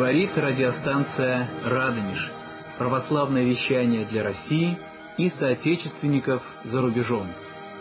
Говорит радиостанция «Радонеж». Православное вещание для России и соотечественников за рубежом.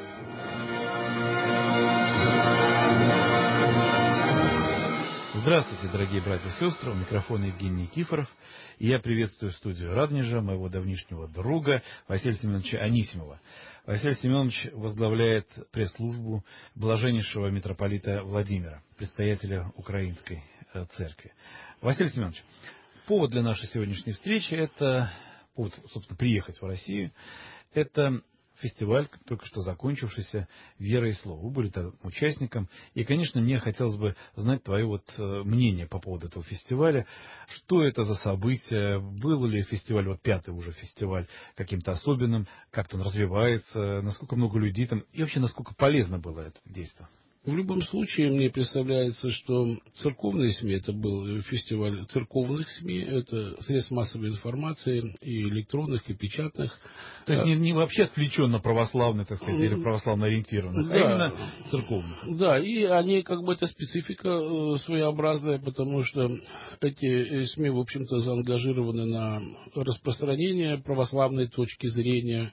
Здравствуйте, дорогие братья и сестры, у микрофона Евгений Никифоров, и я приветствую студию Радонежа, моего давнишнего друга Василия Семеновича Анисимова. Василий Семенович возглавляет пресс-службу блаженнейшего митрополита Владимира, предстоятеля Украинской церкви. Василий Семенович, повод для нашей сегодняшней встречи, это повод, собственно, приехать в Россию, это фестиваль, только что закончившийся «Вера и Слово». Вы были там участником. И, конечно, мне хотелось бы знать твое мнение по поводу этого фестиваля. Что это за событие? Был ли фестиваль, пятый уже фестиваль, каким-то особенным? Как-то он развивается? Насколько много людей там? И вообще, насколько полезно было это действие? В любом случае, мне представляется, что церковные СМИ, это был фестиваль церковных СМИ, это средств массовой информации, и электронных, и печатных. То есть не вообще отвлеченно православных, так сказать, или православно ориентированных, да, а именно церковных. Да, и они это специфика своеобразная, потому что эти СМИ, в общем-то, заангажированы на распространение православной точки зрения.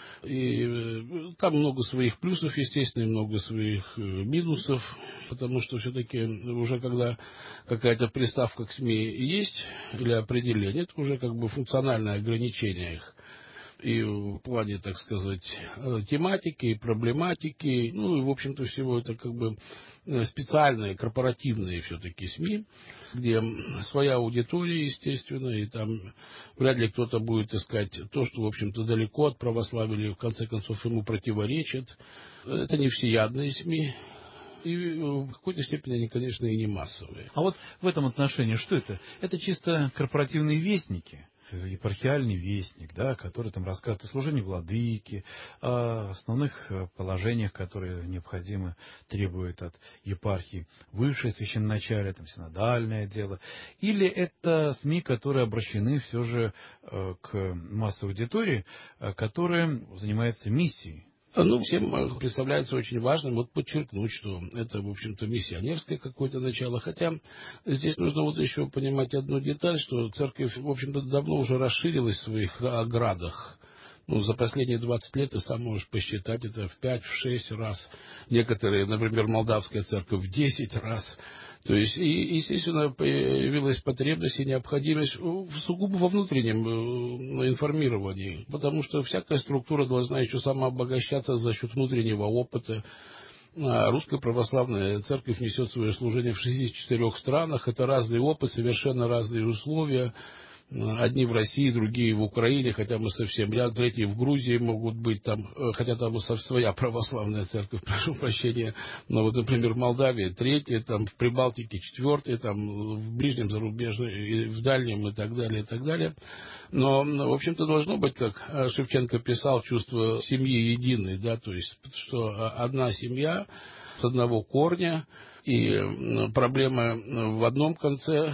И там много своих плюсов, естественно, и много своих минусов, потому что все-таки уже когда какая-то приставка к СМИ есть, или определение, это уже функциональное ограничение их. И в плане, так сказать, тематики, и проблематики, и, в общем-то, всего это специальные, корпоративные все-таки СМИ, где своя аудитория, естественно, и там вряд ли кто-то будет искать то, что, в общем-то, далеко от православия, или, в конце концов, ему противоречит. Это не всеядные СМИ. И в какой-то степени они, конечно, и не массовые. А в этом отношении что это? Это чисто корпоративные вестники? Епархиальный вестник, да, который там рассказывает о служении владыки, о основных положениях, которые необходимо требует от епархии высшее священноначалие, там синодальное дело, или это СМИ, которые обращены все же к массовой аудитории, которая занимается миссией? Всем представляется очень важным подчеркнуть, что это, в общем-то, миссионерское какое-то начало. Хотя здесь нужно еще понимать одну деталь, что церковь, в общем-то, давно уже расширилась в своих оградах. За последние 20 лет ты сам можешь посчитать это в 5-6 раз. Некоторые, например, молдавская церковь в 10 раз. То есть, и, естественно, появилась потребность и необходимость сугубо во внутреннем информировании, потому что всякая структура должна еще самообогащаться за счет внутреннего опыта. Русская православная церковь несет свое служение в 64 странах, это разный опыт, совершенно разные условия. Одни в России, другие в Украине, хотя мы совсем рядом, третьи в Грузии могут быть, хотя там своя православная церковь, прошу прощения, но например, в Молдавии третья, в Прибалтике четвертая, в ближнем зарубежном, в дальнем и так далее, и так далее. Но, в общем-то, должно быть, как Шевченко писал, чувство семьи единой, да, то есть, что одна семья с одного корня, и проблемы в одном конце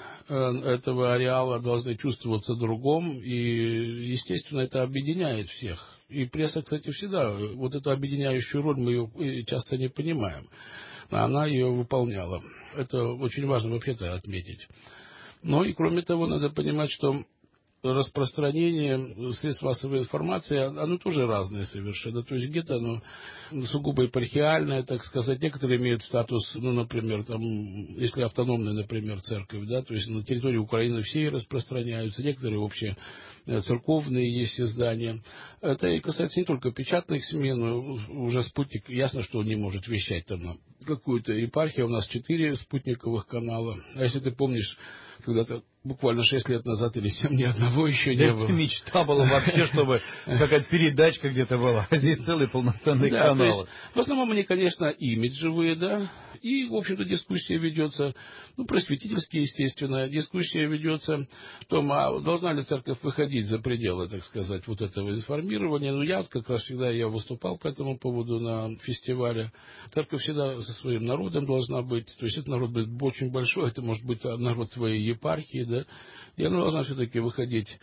этого ареала должны чувствоваться в другом, и, естественно, это объединяет всех. И пресса, кстати, всегда, эту объединяющую роль мы ее часто не понимаем, а она ее выполняла. Это очень важно вообще-то отметить. И, кроме того, надо понимать, что распространение средств массовой информации, оно тоже разное совершенно. То есть где-то оно сугубо епархиальное, так сказать. Некоторые имеют статус, например, если автономная, например, церковь, да, то есть на территории Украины все распространяются, некоторые вообще церковные есть издания. Это и касается не только печатных СМИ, но уже спутник, ясно, что он не может вещать на какую-то епархию. У нас 4 спутниковых канала. А если ты помнишь, когда-то буквально 6 лет назад или 7 ни одного еще не было. Мечта была вообще, чтобы какая-то передачка где-то была. А здесь целый полноценный канал. В основном они, конечно, имиджевые, да. И, в общем-то, дискуссия ведется, просветительские, естественно, дискуссия ведется о том, должна ли церковь выходить за пределы, так сказать, этого информирования. Я как раз всегда выступал по этому поводу на фестивале. Церковь всегда со своим народом должна быть. То есть, этот народ будет очень большой, это может быть народ твоей епархии, да. И она должна все-таки выходить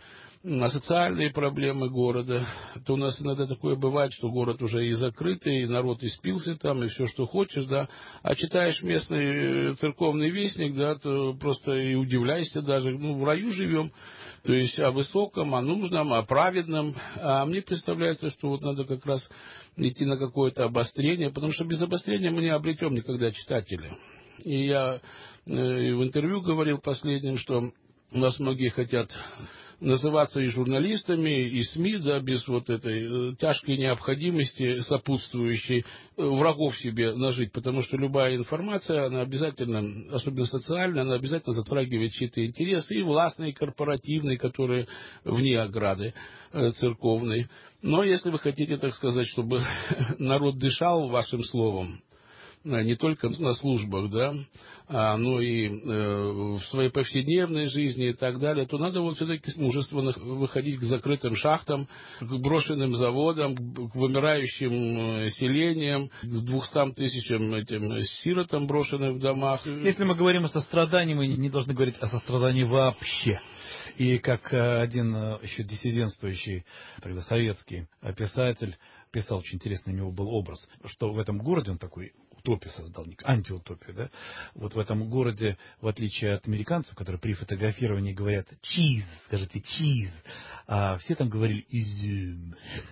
на социальные проблемы города, то у нас иногда такое бывает, что город уже и закрытый, и народ и спился там, и все, что хочешь, да, а читаешь местный церковный вестник, да, то просто и удивляешься даже, ну, в раю живем, то есть о высоком, о нужном, о праведном, а мне представляется, что вот надо как раз идти на какое-то обострение, потому что без обострения мы не обретем никогда читателя. И я в интервью говорил последним, что у нас многие хотят называться и журналистами, и СМИ, да, без вот этой тяжкой необходимости, сопутствующей, врагов себе нажить, потому что любая информация, она обязательно, особенно социальная, она обязательно затрагивает чьи-то интересы, и властные, и корпоративные, которые вне ограды церковной. Но если вы хотите, так сказать, чтобы народ дышал вашим словом, не только на службах, да, но и в своей повседневной жизни и так далее, то надо вот все-таки мужественно выходить к закрытым шахтам, к брошенным заводам, к вымирающим селениям, к 200 тысячам этим сиротам, брошенным в домах. Если мы говорим о сострадании, мы не должны говорить о сострадании вообще. И как один еще диссидентствующий, тогда советский писатель, писал, очень интересный у него был образ, что в этом городе он такой утопию создал, антиутопию, да? Вот в этом городе, в отличие от американцев, которые при фотографировании говорят «чиз», скажите «чиз», а все там говорили «изюм».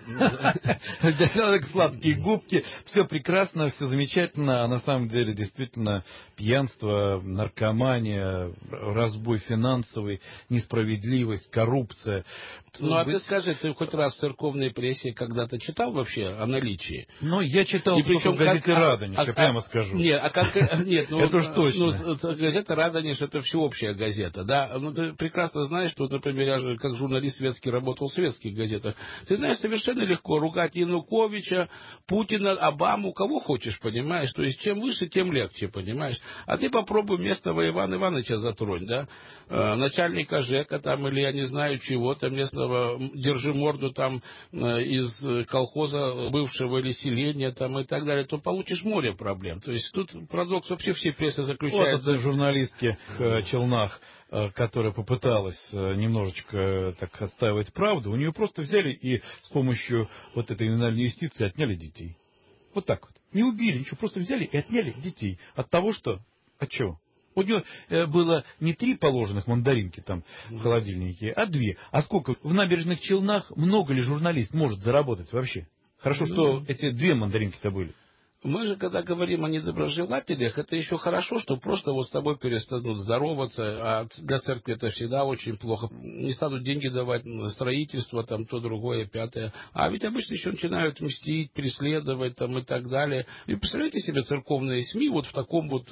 Сладкие губки, все прекрасно, все замечательно, а на самом деле действительно пьянство, наркомания, разбой финансовый, несправедливость, коррупция. Ну, а ты скажи, ты хоть раз в церковной прессе когда-то читал вообще о наличии? Ну, я читал только в газете «Радонеж», я прямо скажу. Нет, ну, это уж точно. Ну, газета «Радонеж» — это всеобщая газета, да? Ну, ты прекрасно знаешь, что, например, я же как журналист светский работал в светских газетах. Ты знаешь, совершенно легко ругать Януковича, Путина, Обаму, кого хочешь, понимаешь? То есть, чем выше, тем легче, понимаешь? А ты попробуй местного Ивана Ивановича затронь, да? Начальника ЖЭКа там, или я не знаю чего, там местного держи морду там из колхоза бывшего или селения там и так далее, то получишь море проблем. То есть тут парадокс вообще всей прессы заключается. Вот журналистки в Челнах, которая попыталась немножечко так отстаивать правду, у нее просто взяли и с помощью вот этой ювенальной юстиции отняли детей. Вот так вот. Не убили, ничего, просто взяли и отняли детей. От того, что... От чего? У него было не 3 положенных мандаринки там в холодильнике, а 2. А сколько в набережных Челнах, много ли журналист может заработать вообще? Хорошо, что эти 2 мандаринки-то были. Мы же, когда говорим о недоброжелателях, это еще хорошо, что просто вот с тобой перестанут здороваться, а для церкви это всегда очень плохо. Не станут деньги давать на строительство, там, то, другое, пятое. А ведь обычно еще начинают мстить, преследовать там, и так далее. И представляете себе церковные СМИ вот в таком вот,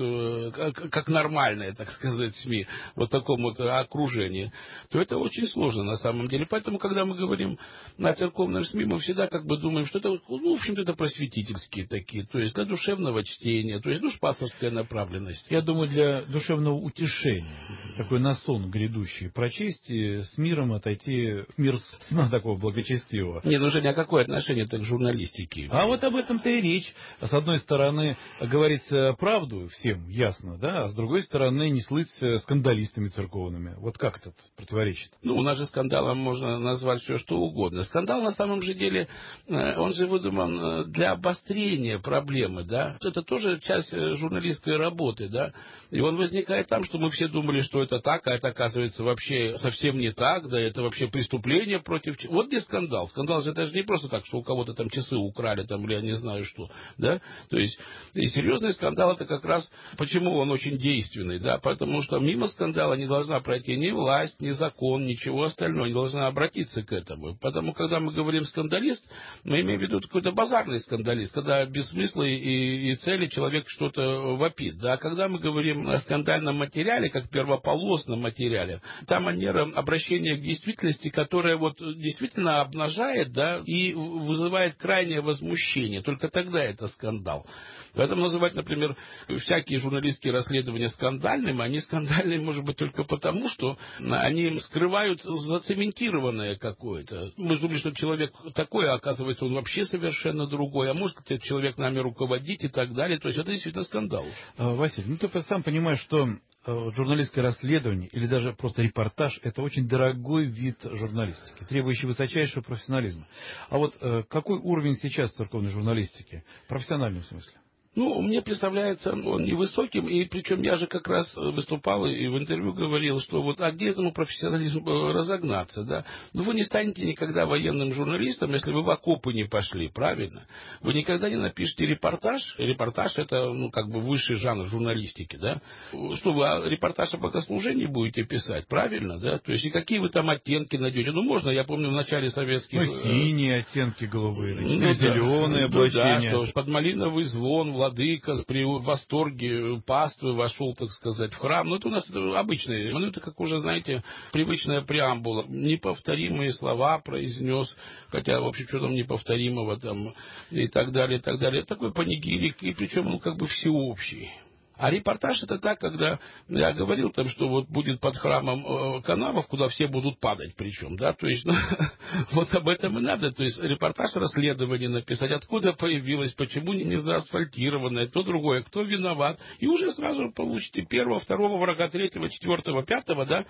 как нормальные, так сказать, СМИ, вот в таком вот окружении, то это очень сложно на самом деле. Поэтому, когда мы говорим о церковном СМИ, мы всегда как бы думаем, что это, ну, в общем-то, это просветительские такие, то есть для душевного чтения, то есть душпасторская направленность. Я думаю, для душевного утешения, такой на сон грядущий, прочесть и с миром отойти в мир сна такого благочестивого. Не, ну, Женя, а какое отношение это к журналистике? А вот об этом-то и речь. С одной стороны, говорить правду всем ясно, да, а с другой стороны, не слыть скандалистами церковными. Вот как это противоречит? Ну, у нас же скандалом можно назвать все, что угодно. Скандал, на самом же деле, он же выдуман для обострения проблемы, да. Это тоже часть журналистской работы, да. И он возникает там, что мы все думали, что это так, а это, оказывается, вообще совсем не так, да, это вообще преступление против... Вот где скандал. Скандал же это же не просто так, что у кого-то там часы украли, там, или я не знаю что, да. То есть, и серьезный скандал, это как раз, почему он очень действенный, да, потому что мимо скандала не должна пройти ни власть, ни закон, ничего остального, не должна обратиться к этому. Потому, когда мы говорим скандалист, мы имеем в виду какой-то базарный скандалист, когда без смысла и цели человек что-то вопит. Да? А когда мы говорим о скандальном материале, как первополосном материале, там манера обращения к действительности, которая вот действительно обнажает, да, и вызывает крайнее возмущение. Только тогда это скандал. Поэтому называть, например, всякие журналистские расследования скандальными, они скандальные, может быть, только потому, что они скрывают зацементированное какое-то. Мы думали, что человек такой, а оказывается, он вообще совершенно другой, а может, этот человек нами руководит и так далее. То есть это действительно скандал. Василий, ну ты сам понимаешь, что журналистское расследование или даже просто репортаж – это очень дорогой вид журналистики, требующий высочайшего профессионализма. А вот какой уровень сейчас церковной журналистики? В профессиональном смысле? Ну, мне представляется он невысоким, и причем я же как раз выступал и в интервью говорил, что вот, а где этому профессионализму разогнаться, да? Ну, вы не станете никогда военным журналистом, если вы в окопы не пошли, правильно? Вы никогда не напишете репортаж. Репортаж — это, ну, как бы высший жанр журналистики, да? Что вы репортаж о богослужении будете писать, правильно, да? То есть, и какие вы там оттенки найдете? Ну, можно, я помню, в начале советских... Ну, синие оттенки голубые, ну, зеленые облачения. Да, что под малиновый звон владыка при восторге паствы вошел, так сказать, в храм. Ну, это у нас обычные, ну, это, как уже, знаете, привычная преамбула. Неповторимые слова произнес, хотя, в общем, что там неповторимого там, и так далее, и так далее. Это такой панигирик, и причем он как бы всеобщий. А репортаж — это так, когда я говорил там, что вот будет под храмом канавов, куда все будут падать причем, да, то есть, ну, вот об этом и надо, то есть репортаж, расследование написать, откуда появилось, почему не заасфальтированное, то другое, кто виноват, и уже сразу получите первого, второго врага, третьего, четвертого, пятого, да,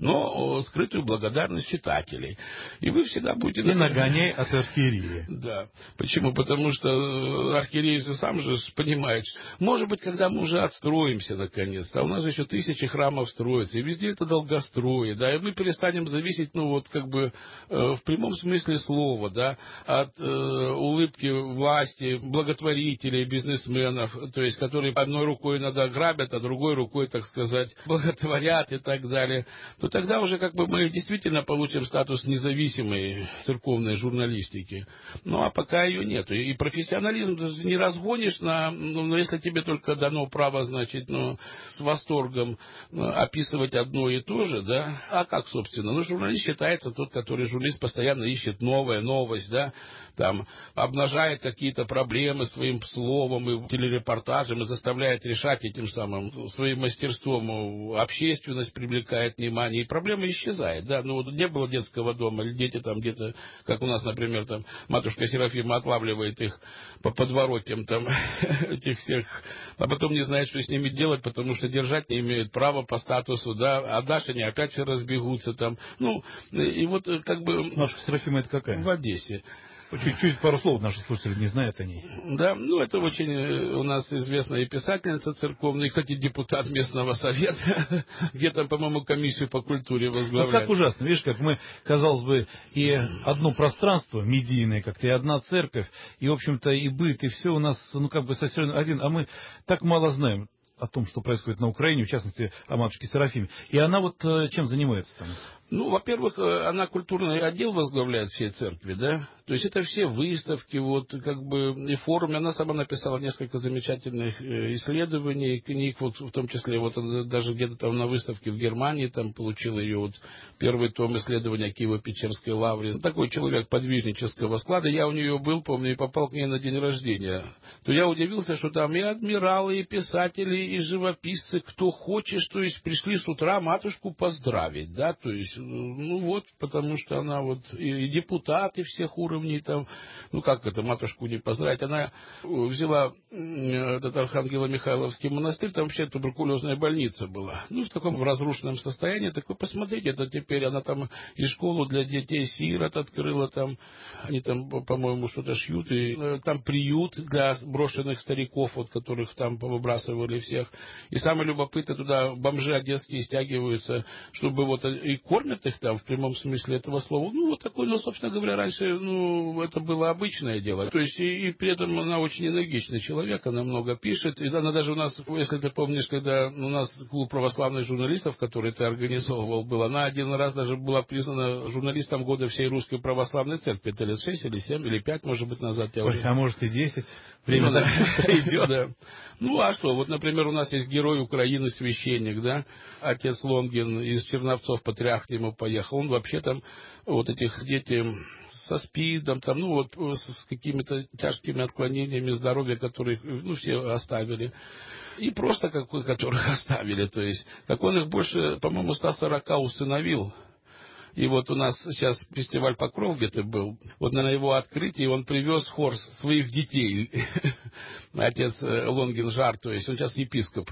но скрытую благодарность читателей. И вы всегда будете... И нагоняй от архиерея. Да. Почему? Потому что архиерей сам же понимает, может быть, когда мы уже отстроимся наконец-то, а у нас же еще 1000 храмов строятся, и везде это долгострой, да, и мы перестанем зависеть, ну, вот, как бы, в прямом смысле слова, да, от улыбки власти, благотворителей, бизнесменов, то есть, которые одной рукой иногда грабят, а другой рукой, так сказать, благотворят и так далее, то тогда уже, как бы, мы действительно получим статус независимой церковной журналистики. Ну, а пока ее нет. И профессионализм не разгонишь ну, если тебе только дано право, значит, ну, с восторгом описывать одно и то же, да, а как, собственно, ну, журналист считается тот, который журналист постоянно ищет новая новость, да, там, обнажает какие-то проблемы своим словом и телерепортажем и заставляет решать этим самым своим мастерством, общественность привлекает внимание, и проблема исчезает, да, ну, вот не было детского дома, или дети там где-то, как у нас, например, там, матушка Серафима отлавливает их по подворотням, там, этих всех, а потом не знает, что с ними делать, потому что держать не имеют права по статусу, да, а дальше они опять все разбегутся там, ну, и вот, как бы... Матушка Серафима — это какая? В Одессе. Чуть-чуть пару слов наши слушатели не знают о ней. Да, ну, это очень у нас известная и писательница церковная, и, кстати, депутат местного совета, где там, по-моему, комиссию по культуре возглавляет. Ну, как ужасно, видишь, как мы, казалось бы, и одно пространство медийное как-то, и одна церковь, и, в общем-то, и быт, и все у нас, ну, как бы совсем один, а мы так мало знаем о том, что происходит на Украине, в частности, о матушке Серафиме. И она вот чем занимается там? Ну, во-первых, она культурный отдел возглавляет всей церкви, да, то есть это все выставки, вот, как бы, и форумы, она сама написала несколько замечательных исследований, книг, вот, в том числе, вот, даже где-то там на выставке в Германии, там, получила ее, вот, первый том исследования Киево-Печерской лавры, такой человек подвижнического склада, я у нее был, помню, и попал к ней на день рождения, то я удивился, что там и адмиралы, и писатели, и живописцы, кто хочешь, то есть, пришли с утра матушку поздравить, да, то есть, ну вот, потому что она вот и депутаты всех уровней там, ну как это, матушку не поздравить, она взяла этот Архангело-Михайловский монастырь, там вообще туберкулезная больница была, ну в таком разрушенном состоянии, так вы посмотрите, это теперь она там и школу для детей-сирот открыла, там, они там, по-моему, что-то шьют, и там приют для брошенных стариков, вот которых там повыбрасывали всех, и самое любопытное, туда бомжи одесские стягиваются, чтобы вот и кормят их там в прямом смысле этого слова. Ну, вот такой, ну, собственно говоря, раньше, ну, это было обычное дело. То есть, и при этом она очень энергичный человек, она много пишет. И она даже у нас, если ты помнишь, когда у нас клуб православных журналистов, который ты организовывал, был, она один раз даже была признана журналистом года всей русской православной церкви. Это лет 6 или 7 или 5, может быть, назад. Ой, а может и 10. Время идет, да. Ну, а что? Вот, например, у нас есть герой Украины, священник, да, отец Лонгин из Черновцов, патриарх к нему поехал. Он вообще там, вот этих дети со СПИДом, там, ну, вот с какими-то тяжкими отклонениями здоровья, которые, ну, все оставили. И просто которых оставили, то есть, так он их больше, по-моему, 140 усыновил. И вот у нас сейчас фестиваль Покров где-то был. Вот на его открытии он привез хор своих детей. Отец Лонгин Жар, то есть он сейчас епископ.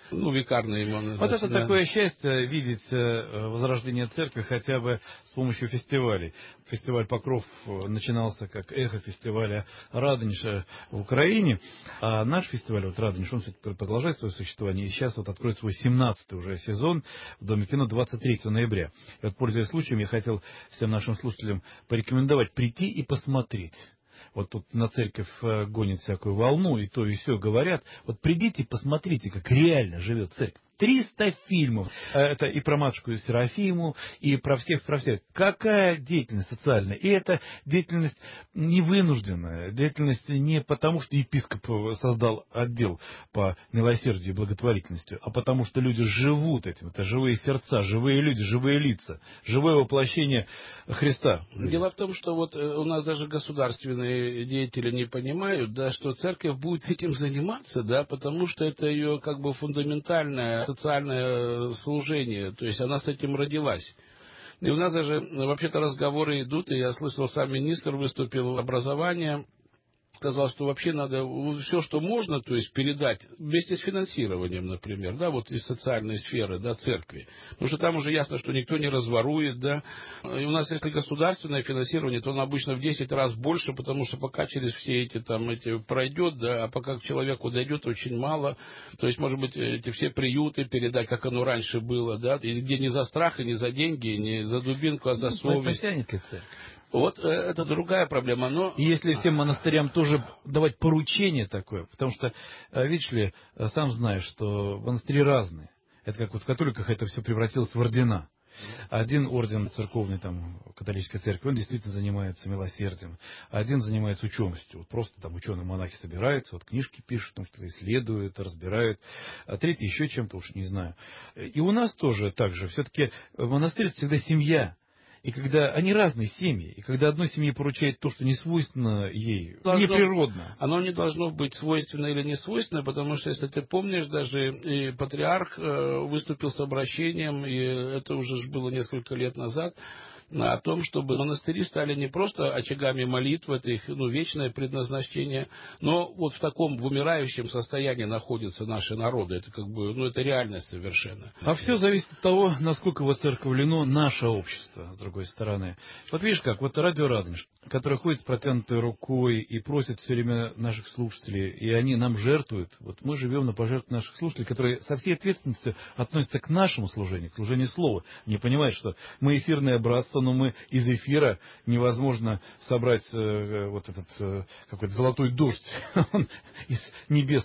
векарные имена. Вот это такое счастье видеть возрождение церкви хотя бы с помощью фестивалей. Фестиваль «Покров» начинался как эхо фестиваля «Радонеж» в Украине, а наш фестиваль «Радонеж», он все-таки продолжает свое существование, и сейчас откроет свой 17-й уже сезон в Доме кино 23 ноября. И вот, пользуясь случаем, я хотел всем нашим слушателям порекомендовать прийти и посмотреть. Вот тут на церковь гонит всякую волну, и то, и все говорят. Вот придите, посмотрите, как реально живет церковь. 300 фильмов. Это и про матушку Серафиму, и про всех, про всех. Какая деятельность социальная? И это деятельность не вынужденная, деятельность не потому, что епископ создал отдел по милосердию и благотворительности, а потому, что люди живут этим. Это живые сердца, живые люди, живые лица, живое воплощение Христа. Дело в том, что вот у нас даже государственные деятели не понимают, да, что церковь будет этим заниматься, да, потому что это ее как бы фундаментальная социальное служение, то есть она с этим родилась. И у нас даже вообще-то разговоры идут, и я слышал, сам министр выступил, образование, сказал, что вообще надо все, что можно, то есть передать вместе с финансированием, например, да, вот из социальной сферы, да, церкви. Потому что там уже ясно, что никто не разворует, да. И у нас, если государственное финансирование, то оно обычно в 10 раз больше, потому что пока через все эти пройдет, да, а пока к человеку дойдет, очень мало. То есть, может быть, эти все приюты передать, как оно раньше было, да, и где не за страх, и не за деньги, не за дубинку, а за совесть. Потянет ли церковь? Вот это другая проблема. Но... И если всем монастырям тоже давать поручение такое, потому что, видишь ли, сам знаешь, что монастыри разные. Это как вот в католиках это все превратилось в ордена. Один орден церковный, там, католической церкви, он действительно занимается милосердием. Один занимается ученостью. Вот просто там ученые-монахи собираются, вот книжки пишут, там что-то исследуют, разбирают. А третий еще чем-то, уж не знаю. И у нас тоже так же. Все-таки монастырь это всегда семья. И когда они разные семьи, и когда одной семье поручает то, что не свойственно ей, неприродно. Оно не должно быть свойственно или не свойственно, потому что, если ты помнишь, даже и патриарх выступил с обращением, и это уже было несколько лет назад, о том, чтобы монастыри стали не просто очагами молитв, это их вечное предназначение, но вот в таком вымирающем состоянии находятся наши народы. Это как бы, это реальность совершенно. А все зависит от того, насколько воцерковлено наше общество, с другой стороны. Вот видишь как, вот радио «Радонеж», которое ходит с протянутой рукой и просит все время наших слушателей, и они нам жертвуют. Вот мы живем на пожертвовании наших слушателей, которые со всей ответственностью относятся к нашему служению, к служению слова. Не понимают, что мы эфирное братство, но мы из эфира невозможно собрать вот этот какой-то золотой дождь. Он из небес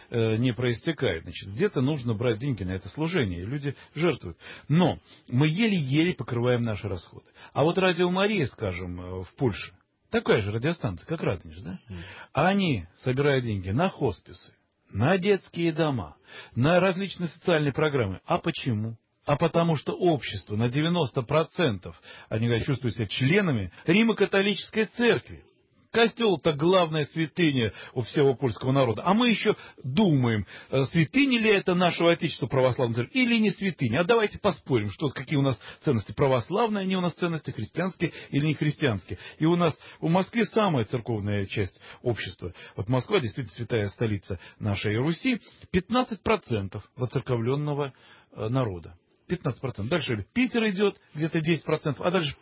не проистекает. Значит, где-то нужно брать деньги на это служение, и люди жертвуют. Но мы еле-еле покрываем наши расходы. А вот радио Мария, скажем, в Польше, такая же радиостанция, как Радонеж, да? Они собирают деньги на хосписы, на детские дома, на различные социальные программы. А почему? А потому что общество на 90%, они говорят, чувствуют себя членами Римо-католической церкви. Костел-то главная святыня у всего польского народа. А мы еще думаем, святыня ли это нашего Отечества православной церкви или не святыня. А давайте поспорим, какие у нас ценности. Православные они у нас ценности, христианские или не христианские. И у нас в Москве самая церковная часть общества. Вот Москва действительно святая столица нашей Руси. 15% воцерковленного народа. 15%. Дальше Питер идет, где-то 10%, а дальше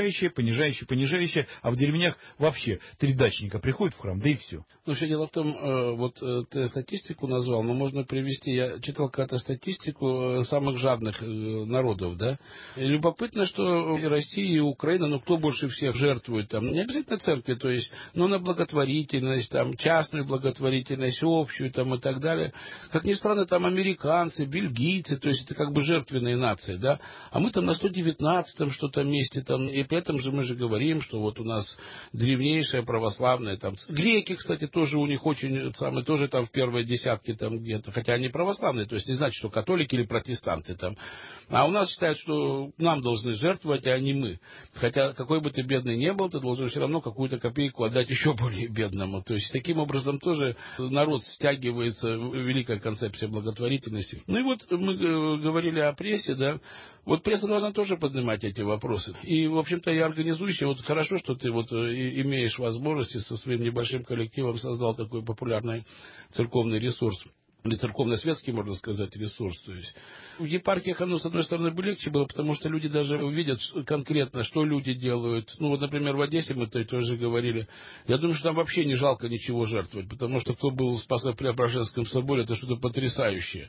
понижающее, а в деревнях вообще 3 дачника приходят в храм, да и все. Ну, все дело в том, вот ты статистику назвал, но можно привести, я читал когда-то статистику самых жадных народов, да. И любопытно, что и Россия, и Украина, кто больше всех жертвует там, не обязательно церкви, то есть, на благотворительность, там, частную благотворительность, общую, там, и так далее. Как ни странно, там американцы, бельгийцы, то есть, это как бы жертвенные нации, да, а мы там на 119-м что-то месте, там, и при этом же мы же говорим, что вот у нас древнейшая православная, там, греки, кстати, тоже у них очень, тоже там в первой десятке, там, где-то, хотя они православные, то есть не значит, что католики или протестанты, там, а у нас считают, что нам должны жертвовать, а не мы, хотя какой бы ты бедный не был, ты должен все равно какую-то копейку отдать еще более бедному, то есть таким образом тоже народ стягивается, великая концепция благотворительности. Ну и вот мы говорили о прессе, да, вот пресса должна тоже поднимать эти вопросы. И, в общем-то, я организующий, вот хорошо, что ты вот имеешь возможность со своим небольшим коллективом создал такой популярный церковный ресурс. или церковно-светский, можно сказать, ресурс. То есть в епархиях оно, с одной стороны, бы легче было, потому что люди даже увидят конкретно, что люди делают. Ну, вот, например, в Одессе мы тоже говорили. Я думаю, что там вообще не жалко ничего жертвовать, потому что кто был в Спасо-Преображенском соборе, это что-то потрясающее.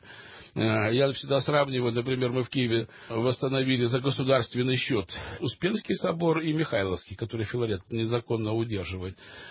Я всегда сравниваю, например, мы в Киеве восстановили за государственный счет Успенский собор и Михайловский, который Филарет незаконно удерживает.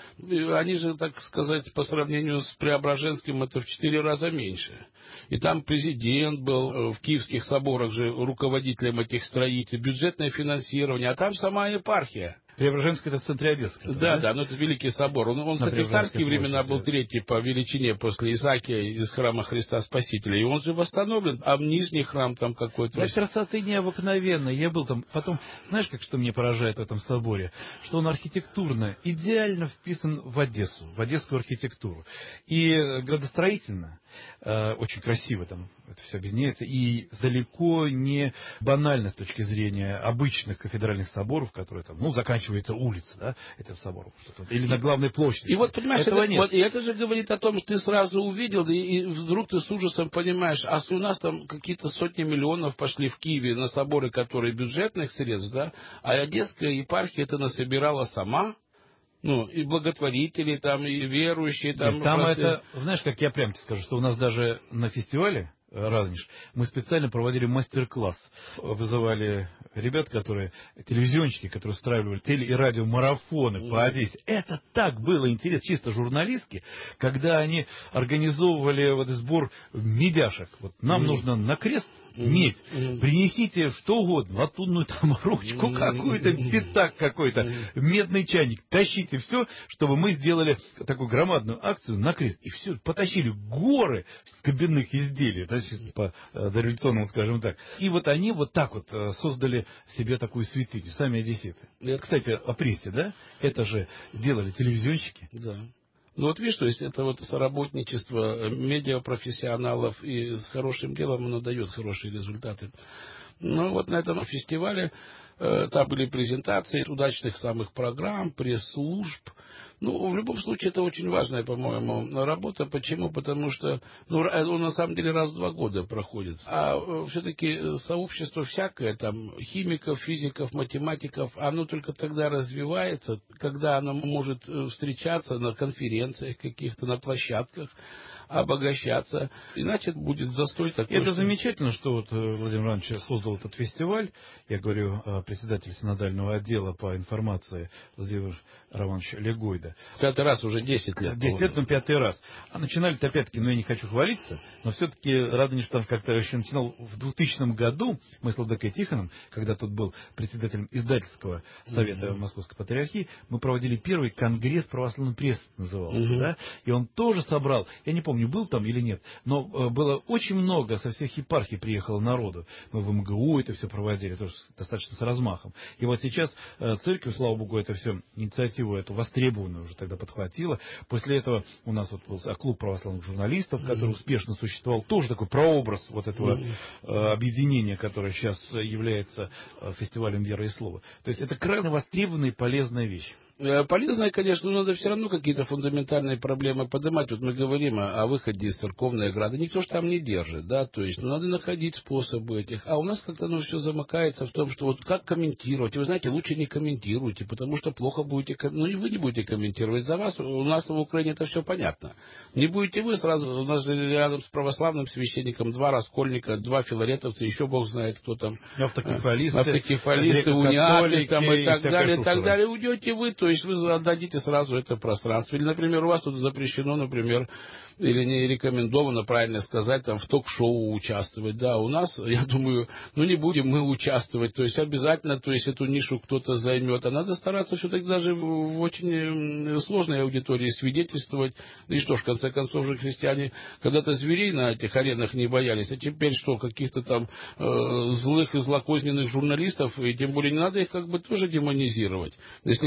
Они же, так сказать, по сравнению с Преображенским, это в 4 раза меньше. И там президент был в киевских соборах же руководителем этих строителей, бюджетное финансирование, а там сама епархия. Преображенский — это в центре Одессы. Да, но это Великий собор. Он кстати, в царские времена был третий по величине после Исаакия из храма Христа Спасителя. И он же восстановлен, а нижний храм там какой-то... Да, красоты необыкновенной. Я был там. Потом, знаешь, как что меня поражает в этом соборе? Что он архитектурно идеально вписан в Одессу, в одесскую архитектуру. И градостроительно очень красиво там это все объединяется. И далеко не банально с точки зрения обычных кафедральных соборов, которые там, заканчивается улица, да, этим собором. Или на главной площади. И вот, понимаешь, это же говорит о том, что ты сразу увидел, и вдруг ты с ужасом понимаешь, а у нас там какие-то сотни миллионов пошли в Киеве на соборы, которые бюджетных средств, да, а Одесская епархия это насобирала сама. И благотворители, там, и верующие. Там это, знаешь, как я прямо тебе скажу, что у нас даже на фестивале «Радонеж» мы специально проводили мастер-класс. Вызывали ребят, телевизионщики, которые устраивали теле- и радиомарафоны по Одессе. Это так было интересно, чисто журналистски, когда они организовывали сбор медяшек. Вот нам нужно на крест медь. Принесите что угодно, латунную там ручку какую-то, пятак какой-то, медный чайник. Тащите все, чтобы мы сделали такую громадную акцию на крест. И все, потащили горы кабинных изделий, по дореволюционному, скажем так. И вот они вот так вот создали себе такую святыню, сами одесситы. Кстати, о прессе, да? Это же делали телевизионщики. Да. Вот видишь, то есть это вот соработничество медиапрофессионалов, и с хорошим делом оно дает хорошие результаты. Вот на этом фестивале там были презентации удачных самых программ, пресс-служб. В любом случае, это очень важная, по-моему, работа. Почему? Потому что он на самом деле раз в 2 года проходит. А все-таки сообщество всякое, там, химиков, физиков, математиков, оно только тогда развивается, когда оно может встречаться на конференциях каких-то, на площадках, обогащаться. Иначе будет застой такой. Это замечательно, что Владимир Иванович создал этот фестиваль. Я говорю о председателе синодального отдела по информации Владимир Романович Легойда. 5-й раз уже 10 лет. 10 лет, 5-й раз. А начинали-то опять-таки, я не хочу хвалиться, но все-таки Радонеж там как-то еще начинал в 2000 году, мы с Ладыкой Тихоном, когда тут был председателем издательского совета Московской Патриархии, мы проводили первый конгресс православной прессы, назывался, да? И он тоже собрал, я не помню, был там или нет, но было очень много, со всех епархий приехало народу. Мы в МГУ это все проводили, тоже достаточно с размахом. И вот сейчас церковь, слава богу, это все, инициативу эту востребованную уже тогда подхватила. После этого у нас был клуб православных журналистов, который успешно существовал, тоже такой прообраз вот этого объединения, которое сейчас является фестивалем веры и слова. То есть это крайне востребованная и полезная вещь. Полезное, конечно, но надо все равно какие-то фундаментальные проблемы поднимать. Вот мы говорим о выходе из церковной ограды. Никто же там не держит, да, то есть надо находить способы этих. А у нас как-то все замыкается в том, что вот как комментировать. Вы знаете, лучше не комментируйте, потому что плохо будете, и вы не будете комментировать за вас. У нас в Украине это все понятно. Не будете вы сразу, у нас же рядом с православным священником 2 раскольника, 2 филаретовца, еще бог знает кто там. Автокефалисты, униаты там и так далее, и так далее. Уйдете вы, то есть вы отдадите сразу это пространство. Или, например, у вас тут запрещено, например, или не рекомендовано, правильно сказать, там в ток-шоу участвовать. Да, у нас, я думаю, не будем мы участвовать. То есть обязательно, то есть эту нишу кто-то займет. А надо стараться все-таки даже в очень сложной аудитории свидетельствовать. И что ж, в конце концов же христиане когда-то зверей на этих аренах не боялись. А теперь что, каких-то там злых и злокозненных журналистов, и тем более не надо их как бы тоже демонизировать. Если говорят, что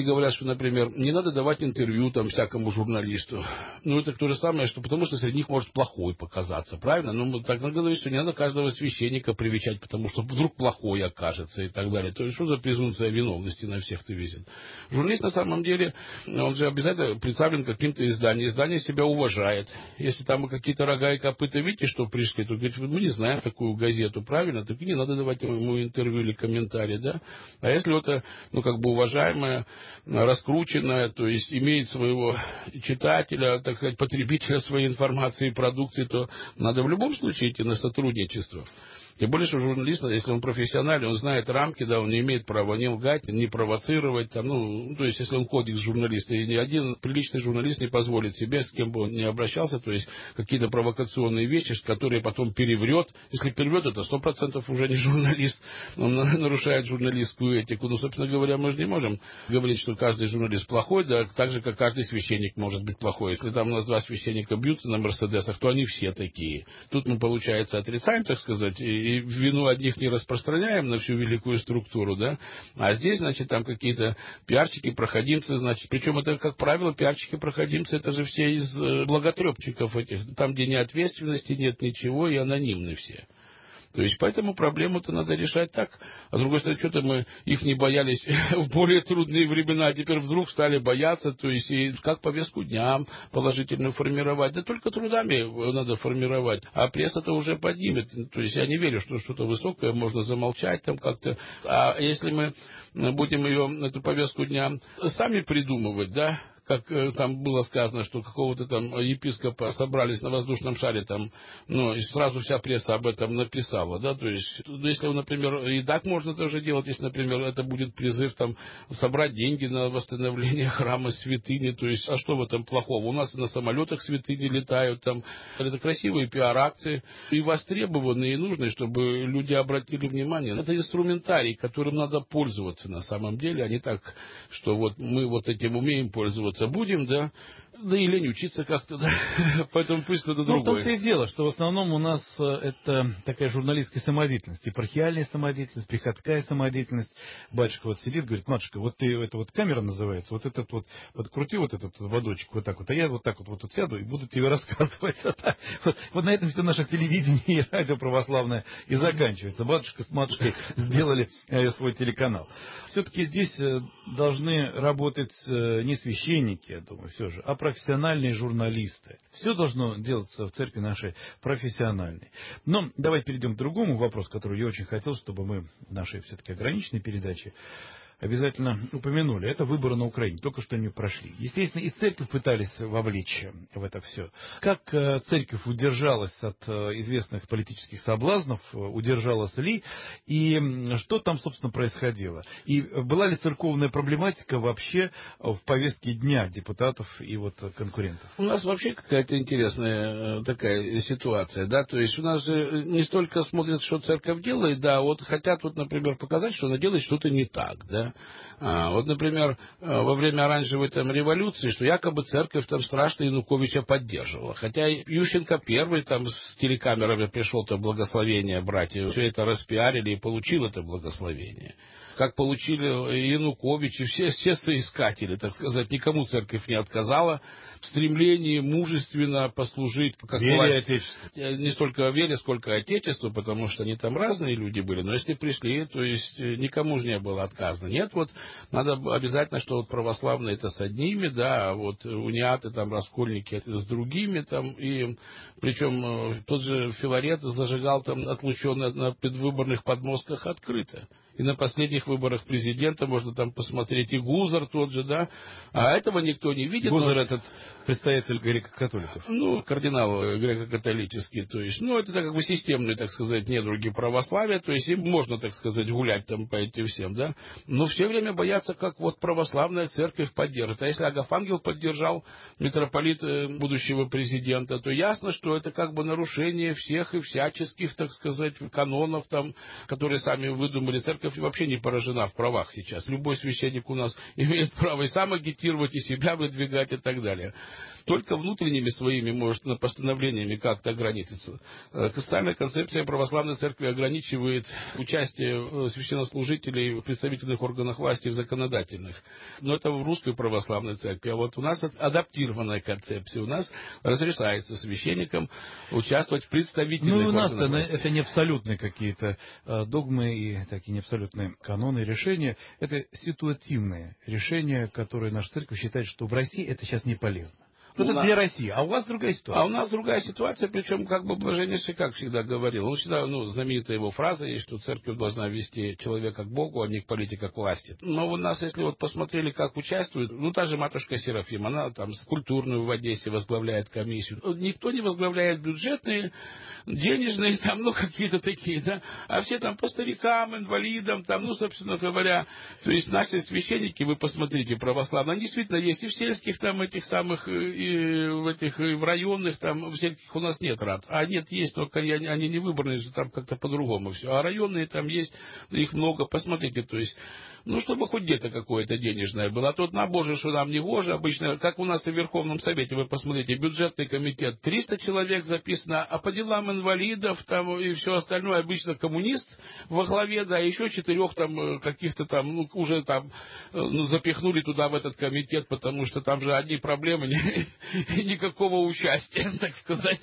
например, не надо давать интервью там всякому журналисту. Ну, это то же самое, что потому что среди них может плохой показаться, правильно? Ну, так надо говорить, что не надо каждого священника привечать, потому что вдруг плохой окажется и так далее. То есть, что за презумпция виновности на всех-то висит? Журналист, на самом деле, он же обязательно представлен каким-то изданием. Издание себя уважает. Если там какие-то рога и копыта, видите, что пришли, то говорит, мы не знаем такую газету, правильно? Так и не надо давать ему интервью или комментарий, да? А если это, ну, как бы уважаемое, раскрученное, то есть имеет своего читателя, так сказать, потребителя своей информации и продукции, то надо в любом случае идти на сотрудничество. Тем более, что журналист, если он профессиональный, он знает рамки, да, он не имеет права не лгать, не провоцировать. Там, ну, то есть, если он кодекс журналиста, и ни один приличный журналист не позволит себе, с кем бы он ни обращался, то есть, какие-то провокационные вещи, которые потом переврет. Если переврет, это 100% уже не журналист, он нарушает журналистскую этику. Ну, собственно говоря, мы же не можем говорить, что каждый журналист плохой, да, так же, как каждый священник может быть плохой. Если там у нас 2 священника бьются на Мерседесах, то они все такие. Тут мы, получается, отрицаем, так сказать, и вину одних не распространяем на всю великую структуру, да, а здесь, значит, там какие-то пиарщики, проходимцы, значит, причем это, как правило, пиарщики, проходимцы, это же все из благотрепчиков этих, там, где ни ответственности нет ничего, и анонимны все. То есть, поэтому проблему-то надо решать так. А с другой стороны, что-то мы их не боялись в более трудные времена, а теперь вдруг стали бояться, то есть, и как повестку дня положительно формировать. Да только трудами надо формировать, а пресса-то уже поднимет. То есть, я не верю, что что-то высокое можно замолчать там как-то. А если мы будем ее, эту повестку дня, сами придумывать, да, как там было сказано, что какого-то там епископа собрались на воздушном шаре, там, ну, и сразу вся пресса об этом написала, да, то есть, если, например, и так можно тоже делать, если, например, это будет призыв, там, собрать деньги на восстановление храма святыни, то есть, а что в этом плохого? У нас и на самолетах святыни летают, там, это красивые пиар-акции, и востребованные, и нужные, чтобы люди обратили внимание. Это инструментарий, которым надо пользоваться на самом деле, а не так, что вот мы вот этим умеем пользоваться, будем, да, да и лень учиться как-то, да, поэтому пусть кто-то другой. Ну, в том-то и дело, что в основном у нас это такая журналистская самодеятельность, епархиальная самодеятельность, приходская самодеятельность. Батюшка вот сидит, говорит, матушка, вот ты, это вот камера называется, вот этот вот, подкрути вот этот водочек вот так вот, а я вот так вот тут сяду и буду тебе рассказывать. Вот на этом все наше телевидение и радио православное и заканчивается. Батюшка с матушкой сделали свой телеканал. Все-таки здесь должны работать не священники, я думаю, все же, а профессиональные журналисты. Все должно делаться в церкви нашей профессиональной. Но давайте перейдем к другому вопросу, который я очень хотел, чтобы мы в нашей все-таки ограниченной передаче обязательно упомянули. Это выборы на Украине. Только что они прошли. Естественно, и церковь пытались вовлечь в это все. Как церковь удержалась от известных политических соблазнов, удержалась ли, и что там, собственно, происходило? И была ли церковная проблематика вообще в повестке дня депутатов и вот конкурентов? У нас вообще какая-то интересная такая ситуация, да, то есть у нас же не столько смотрят, что церковь делает, да, вот хотят вот, например, показать, что она делает что-то не так, да. Вот, например, во время оранжевой там революции, что якобы церковь там страшно Януковича поддерживала. Хотя Ющенко первый там с телекамерами пришел-то благословение брать, и все это распиарили и получил это благословение. Как получили Янукович и все соискатели, так сказать, никому церковь не отказала в стремлении мужественно послужить как власть. Не столько вере, сколько отечеству, потому что они там разные люди были, но если пришли, то есть никому же не было отказано. Нет, вот надо обязательно, что вот православные это с одними, да, а вот униаты, там, раскольники это с другими, там, и причем тот же Филарет зажигал там отлученно на предвыборных подмостках открыто. И на последних выборах президента можно там посмотреть, и Гузар тот же, да, а этого никто не видит. Гузар этот представитель греко-католиков. Ну, кардинал греко-католический, то есть, ну, это как бы системные, так сказать, недруги православия, то есть им можно, так сказать, гулять там по этим всем, да, но все время боятся, как вот православная церковь поддержит. А если Агафангел поддержал митрополит будущего президента, то ясно, что это как бы нарушение всех и всяческих, так сказать, канонов там, которые сами выдумали. Церковь вообще не поражена в правах сейчас. Любой священник у нас имеет право и сам агитировать, и себя выдвигать, и так далее. только внутренними своими, может, постановлениями как-то ограничиться. Социальная концепция православной церкви ограничивает участие священнослужителей в представительных органах власти, в законодательных. Но это в русской православной церкви. А вот у нас адаптированная концепция. У нас разрешается священникам участвовать в представительных органах власти. У нас это не абсолютные какие-то догмы и такие не абсолютные каноны, решения. Это ситуативные решения, которые наша церковь считает, что в России это сейчас не полезно. Это для России, а у вас другая ситуация. А у нас другая ситуация, причем как бы блаженнейший, как всегда говорил. Он всегда, знаменитая его фраза есть, что церковь должна вести человека к Богу, а не к политике, к власти. Но у нас, если вот посмотрели, как участвует, та же матушка Серафима, она там культурную в Одессе возглавляет комиссию. Никто не возглавляет бюджетные, денежные, там, какие-то такие, да, а все там по старикам, инвалидам, там, собственно говоря, то есть наши священники, вы посмотрите, православные, они действительно есть и в сельских там этих самых, и в районных, там, в сельских у нас нет рад. А нет, есть, только они не выбраны же там как-то по-другому все. А районные там есть, их много. Посмотрите, то есть, чтобы хоть где-то какое-то денежное было. А тут на Боже, что нам не гоже, обычно, как у нас и в Верховном Совете, вы посмотрите, бюджетный комитет, 300 человек записано, а по делам инвалидов там и все остальное, обычно коммунист во главе, да, еще 4 там каких-то там, уже там, запихнули туда в этот комитет, потому что там же одни проблемы, никакого участия, так сказать.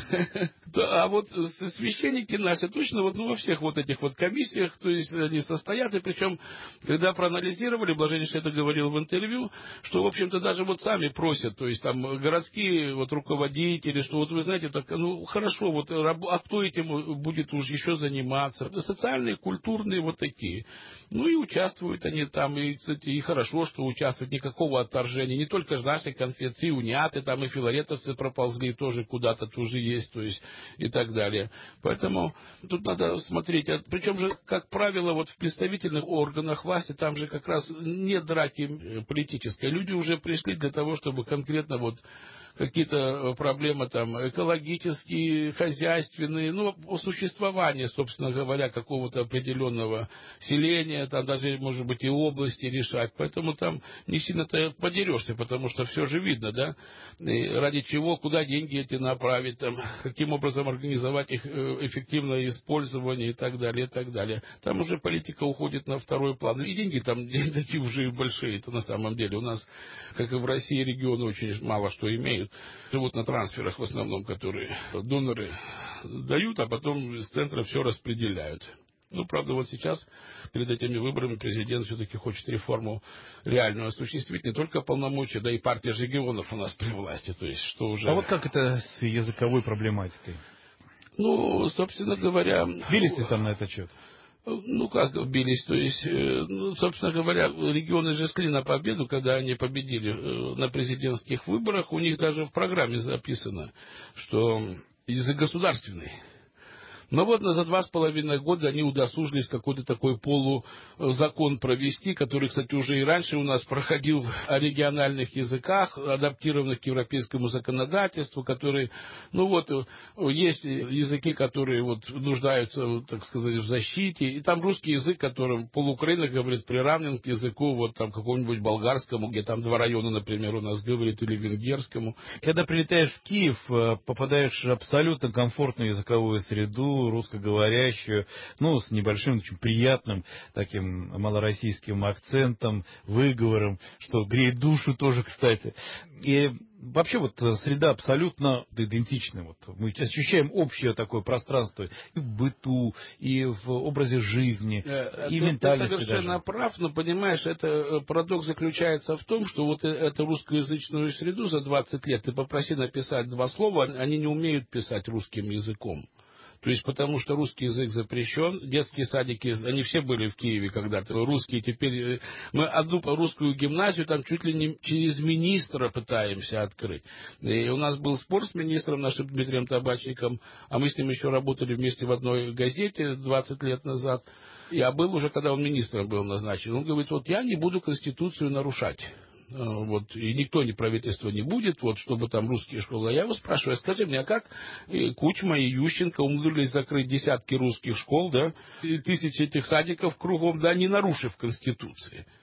А вот священники наши точно во всех вот этих вот комиссиях, то есть они состоят, и причем, когда проанализировали, блаженнейший это говорил в интервью, что, в общем-то, даже вот сами просят, то есть там городские вот руководители, что вот вы знаете, так, хорошо, вот, а кто этим будет уж еще заниматься? Социальные, культурные вот такие. И участвуют они там, и, кстати, и хорошо, что участвуют, никакого отторжения, не только же наши конфессии, униаты, там и филаретовцы проползли тоже куда-то, тоже есть, то есть и так далее. Поэтому тут надо смотреть, причем же, как правило, вот в представительных органах власти, там же как раз нет драки политической. Люди уже пришли для того, чтобы конкретно вот какие-то проблемы там экологические, хозяйственные, существование, собственно говоря, какого-то определенного селения, там даже, может быть, и области решать. Поэтому там не сильно-то подерешься, потому что все же видно, да, и ради чего, куда деньги эти направить, там, каким образом организовать их эффективное использование и так далее, и так далее. Там уже политика уходит на второй план. И деньги там такие уже большие, это на самом деле. У нас, как и в России, регионы очень мало что имеют. Живут на трансферах в основном, которые доноры дают, а потом из центра все распределяют. Правда, вот сейчас, перед этими выборами, президент все-таки хочет реформу реальную осуществить, не только полномочия, да и партия регионов у нас при власти, то есть, что уже... А вот как это с языковой проблематикой? Собственно говоря... Бились ли там на этот счет? Как бились, то есть, собственно говоря, регионы же шли на победу, когда они победили на президентских выборах, у них даже в программе записано, что язык государственный. Но вот за 2,5 года они удосужились какой-то такой полузакон провести, который, кстати, уже и раньше у нас проходил о региональных языках, адаптированных к европейскому законодательству, которые, есть языки, которые нуждаются, так сказать, в защите, и там русский язык, которым полуукраина говорит, приравнен к языку какому-нибудь болгарскому, где там 2 района, например, у нас говорит, или венгерскому. Когда прилетаешь в Киев, попадаешь в абсолютно комфортную языковую среду, русскоговорящую, с небольшим, очень приятным таким малороссийским акцентом, выговором, что греет душу тоже, кстати. И вообще среда абсолютно идентична. Мы ощущаем общее такое пространство и в быту, и в образе жизни, и в ментальности. Ты совершенно прав, но, понимаешь, это парадокс заключается в том, что эту русскоязычную среду за 20 лет ты попроси написать 2 слова, они не умеют писать русским языком. То есть, потому что русский язык запрещен, детские садики, они все были в Киеве когда-то, русские, теперь мы одну русскую гимназию там чуть ли не через министра пытаемся открыть. И у нас был спор с министром нашим Дмитрием Табачником, а мы с ним еще работали вместе в одной газете 20 лет назад. Я был уже, когда он министром был назначен, он говорит, я не буду Конституцию нарушать. И никто, ни правительство не будет, чтобы там русские школы. А я его спрашиваю, скажи мне, а как Кучма и Ющенко умудрились закрыть десятки русских школ, да, и тысячи этих садиков кругом, да, не нарушив Конституции?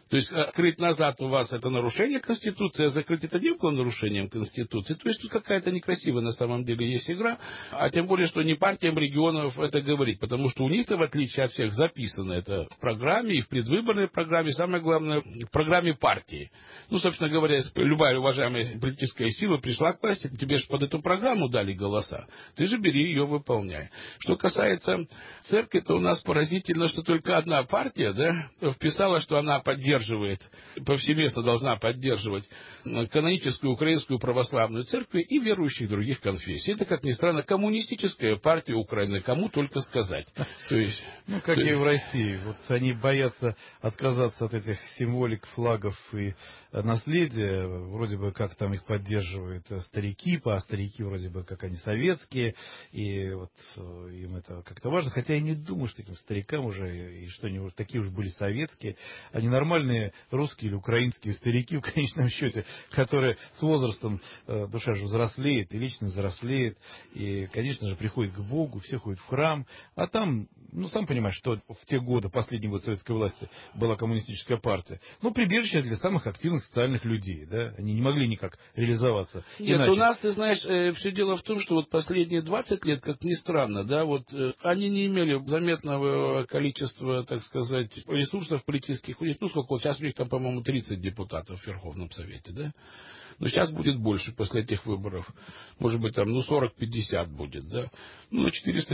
То есть открыть назад у вас это нарушение Конституции, а закрыть это не было нарушением Конституции. То есть тут какая-то некрасивая на самом деле есть игра, а тем более, что не партиям регионов это говорить, потому что у них-то, в отличие от всех, записано это в программе и в предвыборной программе, самое главное, в программе партии. Ну, собственно говоря, если любая уважаемая политическая сила пришла к власти, тебе же под эту программу дали голоса, ты же бери ее, выполняй. Что касается церкви, то у нас поразительно, что только одна партия, да, вписала, что она поддерживает, повсеместно должна поддерживать каноническую украинскую православную церковь и верующих других конфессий. Это, как ни странно, коммунистическая партия Украины, кому только сказать. То есть, ну, как и в России. Вот они боятся отказаться от этих символик, флагов и наследия. Вроде бы как там их поддерживают старики, а старики вроде бы как они советские, и вот им это как-то важно. Хотя я не думаю, что этим старикам уже, и что они уже такие уж были советские. Они нормальные русские или украинские старики, в конечном счете, которые с возрастом, душа же взрослеет, и личность взрослеет, и, конечно же, приходит к Богу, все ходят в храм, а там, ну, сам понимаешь, что в те годы, последние годы советской власти, была коммунистическая партия. Ну, прибежище для самых активных социальных людей, да, они не могли никак реализоваться. Нет, иначе. у нас, ты знаешь, все дело в том, что вот последние 20 лет, как ни странно, да, вот они не имели заметного количества, так сказать, ресурсов политических, ну, сколько вот сейчас у них там, по-моему, 30 депутатов в Верховном Совете, да, но сейчас будет больше после этих выборов, может быть, там, ну, 40-50 будет, да, ну,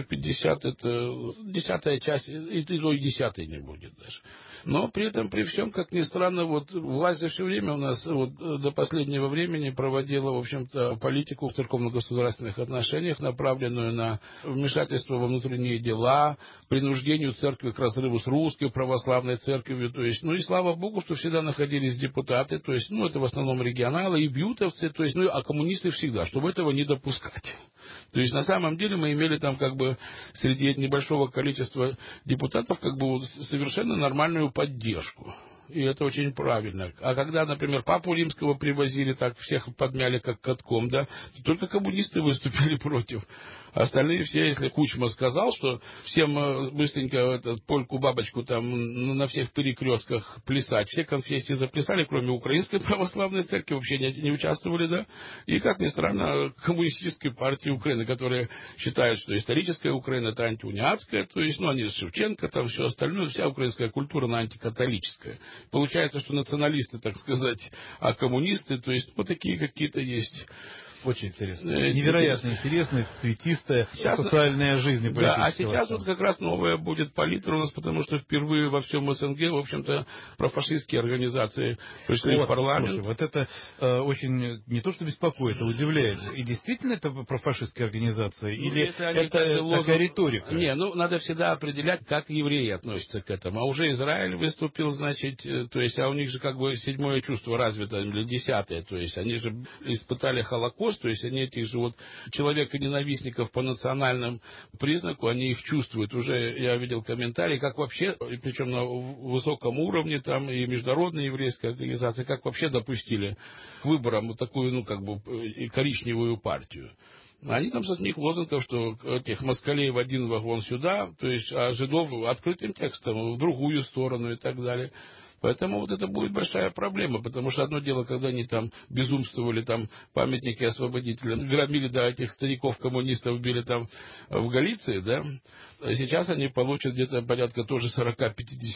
450 это десятая часть, и десятой не будет даже. Но при этом, при всем, как ни странно, вот власть за все время у нас вот, до последнего времени проводила, в общем-то, политику в церковно-государственных отношениях, направленную на вмешательство во внутренние дела, принуждению церкви к разрыву с русской православной церковью, то есть, ну и слава Богу, что всегда находились депутаты, то есть, ну, это в основном регионалы и бьютовцы, то есть, ну, а коммунисты всегда, чтобы этого не допускать. То есть, на самом деле, мы имели там, как бы, среди небольшого количества депутатов, как бы, совершенно нормальную поддержку. И это очень правильно. А когда, например, Папу Римского привозили, так всех подмяли как катком, да, то только коммунисты выступили против. Остальные все, если Кучма сказал, что всем быстренько польку-бабочку там на всех перекрестках плясать, все конфессии заплясали, кроме Украинской православной церкви, вообще не участвовали, да. И, как ни странно, коммунистической партии Украины, которая считает, что историческая Украина это антиуниатская, то есть, ну, они Шевченко, там все остальное, вся украинская культура, она антикатолическая. Получается, что националисты, так сказать, а коммунисты, то есть, вот такие какие-то есть. Очень интересно. Невероятно интересная, цветистая сейчас, социальная жизнь. Да, а сейчас вот как раз новая будет палитра у нас, потому что впервые во всем СНГ, в общем-то, профашистские организации пришли в парламент. Слушай, вот это очень не то, что беспокоит, а удивляет. И действительно это профашистская организация? Ну, или это такая риторика? Не, ну, надо всегда определять, как евреи относятся к этому. А уже Израиль выступил, значит, то есть, а у них же как бы седьмое чувство развито, или десятое, то есть, они же испытали Холокост, то есть они этих же вот человека-ненавистников по национальным признаку, они их чувствуют. Уже я видел комментарии, как вообще, причем на высоком уровне, там и международные еврейские организации, как вообще допустили к выборам вот такую, ну, как бы, коричневую партию. Они там со них лозунгов, что этих москалей в один вагон сюда, то есть, а жидов открытым текстом в другую сторону и так далее. Поэтому вот это будет большая проблема, потому что одно дело, когда они там безумствовали, там памятники освободителям, громили, да, этих стариков-коммунистов били там в Галиции, да, а сейчас они получат где-то порядка тоже 40-50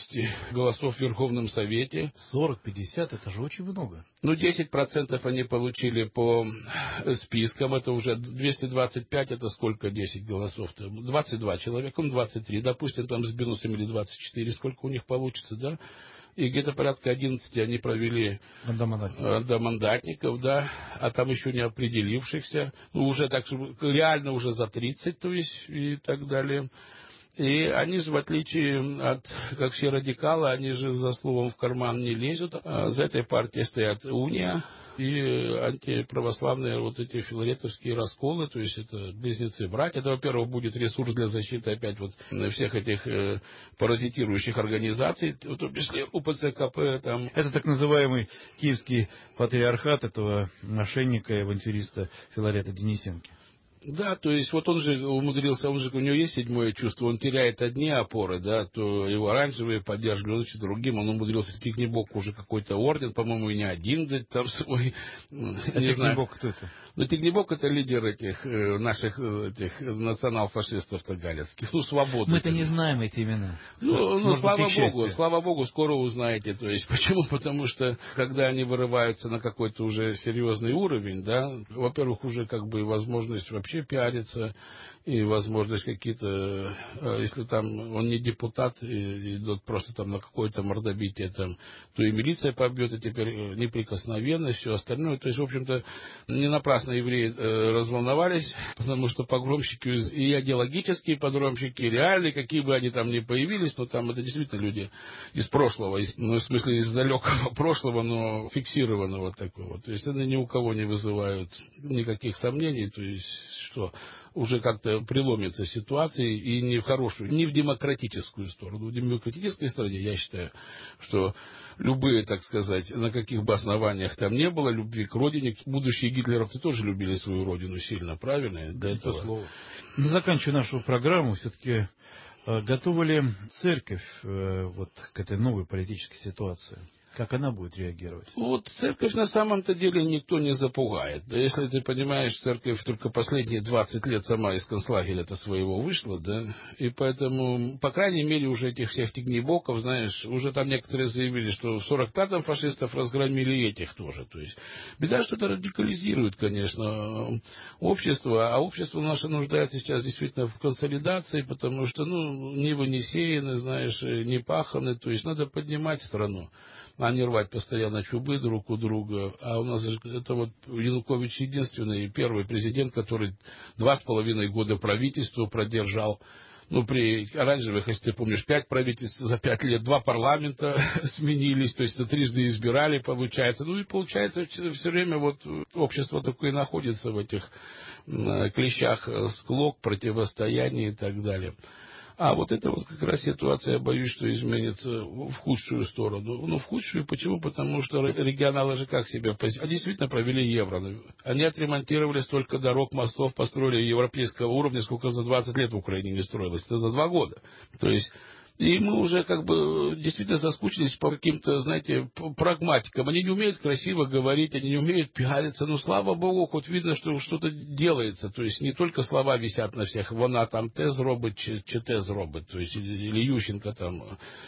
голосов в Верховном Совете. 40-50, это же очень много. Ну, 10% они получили по спискам, это уже 225, это сколько 10 голосов-то? 22 человека, 23, допустим, там с бинусами или 24, сколько у них получится, да? И где-то порядка 11 они провели до мандатников, да, а там еще не определившихся, ну, уже так, реально уже за 30, то есть, и так далее. И они же, в отличие от, как все радикалы, они же за словом в карман не лезут. А за этой партией стоят уния и антиправославные вот эти филаретовские расколы, то есть это близнецы-братья. Это, во-первых, будет ресурс для защиты опять вот всех этих паразитирующих организаций, в том числе УПЦ-КП. Там. Это так называемый киевский патриархат этого мошенника и авантюриста Филарета Денисенки. Да, то есть вот он же умудрился, у него есть седьмое чувство, он теряет одни опоры, да, то его оранжевые поддерживали, значит, другим, он умудрился в Тигнебок уже какой-то орден, по-моему, и не один, да, там свой, не знаю. Тигнебок кто это? Но Тигнебок это лидер этих наших этих национал-фашистов-то галицких, свободы. Мы-то не знаем эти имена. Слава богу, скоро узнаете, то есть, почему? Потому что, когда они вырываются на какой-то уже серьезный уровень, да, во-первых, уже как бы возможность вообще пиариться, и возможность какие-то, если там он не депутат, и идут просто там на какое-то мордобитие, там, то и милиция побьет, и теперь неприкосновенность, все остальное. То есть, в общем-то, не напрасно евреи разволновались, потому что погромщики, и идеологические погромщики, и реальные, какие бы они там ни появились, но там это действительно люди из прошлого, в смысле из далекого прошлого, но фиксированного такого. То есть, это ни у кого не вызывают никаких сомнений, то есть, что уже как-то преломится ситуация, и не в хорошую, не в демократическую сторону. В демократической стороне, я считаю, что любые, так сказать, на каких бы основаниях там не было, любви к родине, будущие гитлеровцы тоже любили свою родину сильно, правильно? До этого. Слово. Заканчивая нашу программу, все-таки готова ли церковь вот к этой новой политической ситуации? Как она будет реагировать? Вот церковь на самом-то деле никто не запугает. Да, если ты понимаешь, церковь только последние 20 лет сама из концлагеря-то своего вышла, да, и поэтому, по крайней мере, уже этих всех Тигнебоков, знаешь, уже там некоторые заявили, что в 45-м фашистов разгромили этих тоже. То есть, беда, что это радикализирует, конечно, общество, а общество наше нуждается сейчас действительно в консолидации, потому что, нивы не сеяны, знаешь, не паханы, то есть надо поднимать страну, а не рвать постоянно чубы друг у друга. А у нас это вот Янукович единственный первый президент, который 2,5 года правительства продержал. При оранжевых, если ты помнишь, 5 правительств за 5 лет, 2 парламента сменились, то есть это трижды избирали, получается. И получается все время вот общество такое находится в этих клещах склок, противостояний и так далее. А вот эта вот как раз ситуация, я боюсь, что изменится в худшую сторону. В худшую почему? Потому что регионалы же как себя позиционируют? Действительно провели евро. Они отремонтировали столько дорог, мостов, построили европейского уровня, сколько за 20 лет в Украине не строилось. Это за 2 года. То есть, и мы уже как бы действительно соскучились по каким-то, знаете, прагматикам. Они не умеют красиво говорить, они не умеют пиариться. Но, слава богу, хоть видно, что что-то делается. То есть, не только слова висят на всех. Вона там те зробить, че те зробить. То есть, или Ющенко там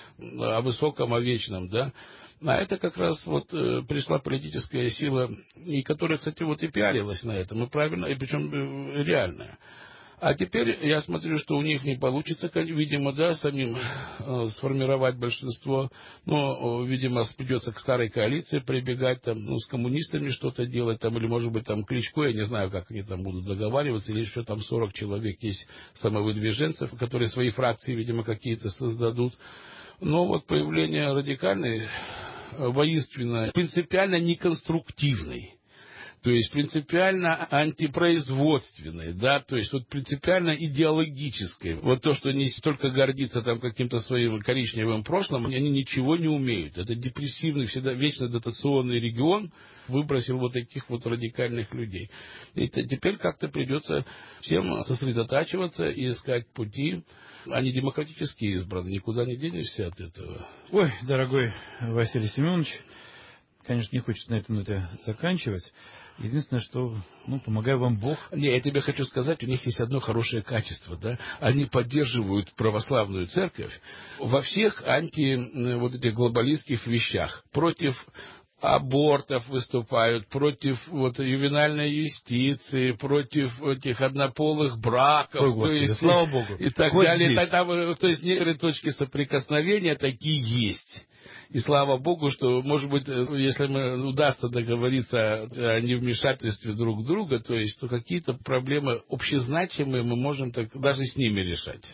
о высоком, о вечном, да. А это как раз вот пришла политическая сила, и которая, кстати, вот и пиарилась на этом. И правильно, и причем реальная. А теперь я смотрю, что у них не получится, видимо, да, самим сформировать большинство. Но, видимо, придется к старой коалиции прибегать, там, с коммунистами что-то делать, там, или, может быть, там, Кличко, я не знаю, как они там будут договариваться, или еще там 40 человек есть самовыдвиженцев, которые свои фракции, видимо, какие-то создадут. Но вот появление радикальной, воинственной, принципиально неконструктивной, то есть принципиально антипроизводственной, да, то есть вот принципиально идеологической. Вот то, что не столько гордится там каким-то своим коричневым прошлым, они ничего не умеют. Это депрессивный, всегда вечно дотационный регион выбросил вот таких вот радикальных людей. И теперь как-то придется всем сосредотачиваться и искать пути. Они демократически избраны, никуда не денешься от этого. Ой, дорогой Василий Семенович, конечно, не хочется на этой ноте заканчивать. Единственное, что, помогай вам Бог. Не, я тебе хочу сказать, у них есть одно хорошее качество, да. Они поддерживают православную церковь во всех вот этих глобалистских вещах. Против абортов выступают, против ювенальной юстиции, против этих однополых браков. Ой, Господи, то есть, слава Богу. И так далее. То есть некоторые точки соприкосновения такие есть. И слава Богу, что, может быть, если мы удастся договориться о невмешательстве друг друга, то есть, то какие-то проблемы общезначимые мы можем даже с ними решать.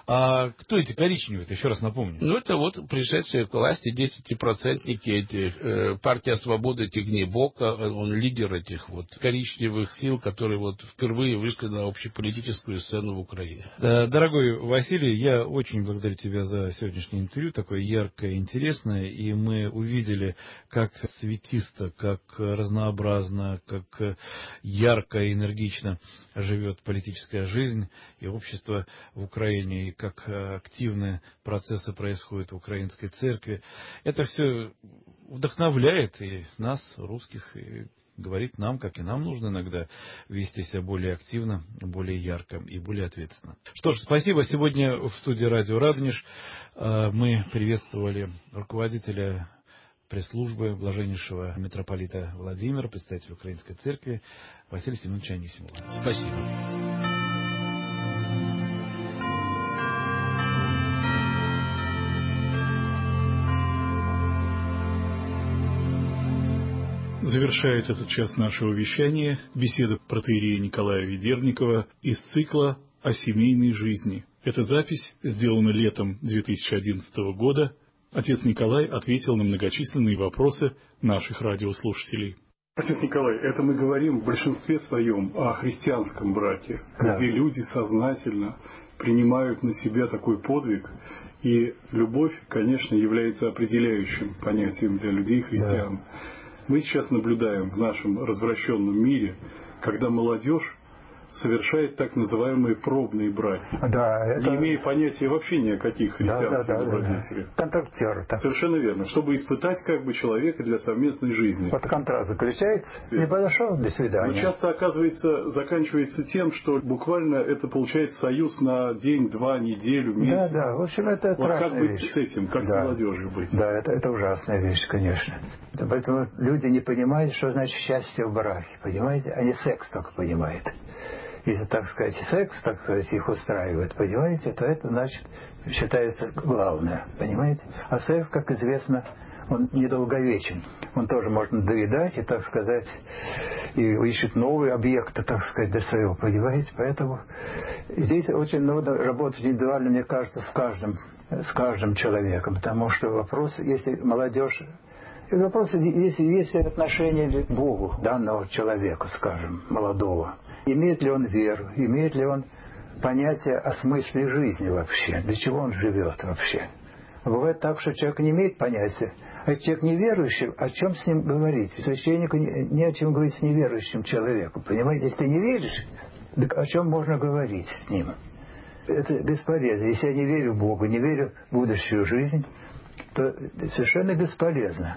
А кто эти коричневые? Еще раз напомню. Ну, это вот пришедшие к власти 10% эти, партия свободы Тегнебока, он лидер этих вот коричневых сил, которые вот впервые вышли на общеполитическую сцену в Украине. Дорогой Василий, я очень благодарю тебя за сегодняшнее интервью, такое яркое, интересное, и мы увидели, как цветисто, как разнообразно, как ярко и энергично живет политическая жизнь и общество в Украине, и как активные процессы происходят в украинской церкви. Это все вдохновляет и нас, русских, и говорит нам, как и нам нужно иногда вести себя более активно, более ярко и более ответственно. Что ж, спасибо. Сегодня в студии радио «Радонеж» мы приветствовали руководителя пресс-службы блаженнейшего митрополита Владимира, представителя Украинской церкви Василия Семеновича Анисимова. Спасибо. Завершает этот час нашего вещания беседа протоиерея Николая Ведерникова из цикла «О семейной жизни». Эта запись сделана летом 2011 года. Отец Николай ответил на многочисленные вопросы наших радиослушателей. Отец Николай, это мы говорим в большинстве своем о христианском браке, где люди сознательно принимают на себя такой подвиг, и любовь, конечно, является определяющим понятием для людей христиан. Да. Мы сейчас наблюдаем в нашем развращенном мире, когда молодежь совершает так называемые пробные браки, не имея понятия вообще ни о каких христианских добродетелях. Да. Контрактеры. Совершенно верно. Чтобы испытать как бы человека для совместной жизни. Вот контракт заключается, не подошел, до свидания. Но часто, оказывается, заканчивается тем, что буквально это получается союз на день, два, неделю, месяц. Да. В общем, это вот как быть вещь. с этим, как с молодежью быть? Да, это ужасная вещь, конечно. Поэтому люди не понимают, что значит счастье в браке, понимаете? Они секс только понимают. Если, так сказать, секс, так сказать, их устраивает, понимаете, то это, значит, считается главное, понимаете? А секс, как известно, он недолговечен. Он тоже можно доедать и, так сказать, и ищет новые объекты, так сказать, для своего, понимаете? Поэтому здесь очень надо работать индивидуально, мне кажется, с каждым человеком, потому что вопрос, если молодежь... Вопрос, если есть отношение к Богу данного человека, скажем, молодого, имеет ли он веру, имеет ли он понятие о смысле жизни вообще, для чего он живет вообще. Бывает так, что человек не имеет понятия, а человек неверующий, о чем с ним говорить? Священнику не о чем говорить с неверующим человеком, понимаете? Если ты не веришь, так о чем можно говорить с ним? Это бесполезно. Если я не верю в Бога, не верю в будущую жизнь, то совершенно бесполезно.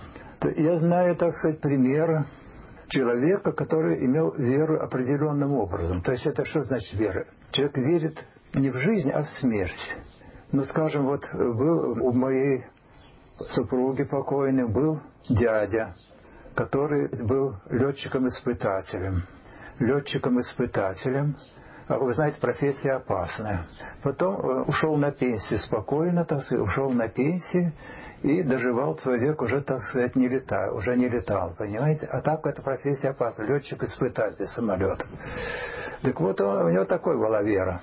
Я знаю, так сказать, примеры человека, который имел веру определенным образом. То есть это что значит вера? Человек верит не в жизнь, а в смерть. Ну, скажем, вот был у моей супруги покойной был дядя, который был летчиком-испытателем. Летчиком-испытателем. А вы знаете, профессия опасная. Потом ушел на пенсию спокойно, так сказать, ушел на пенсию и доживал свой век уже, так сказать, не летал, понимаете? А так эта профессия опасная. Летчик-испытатель самолета. Так вот, у него такой была вера.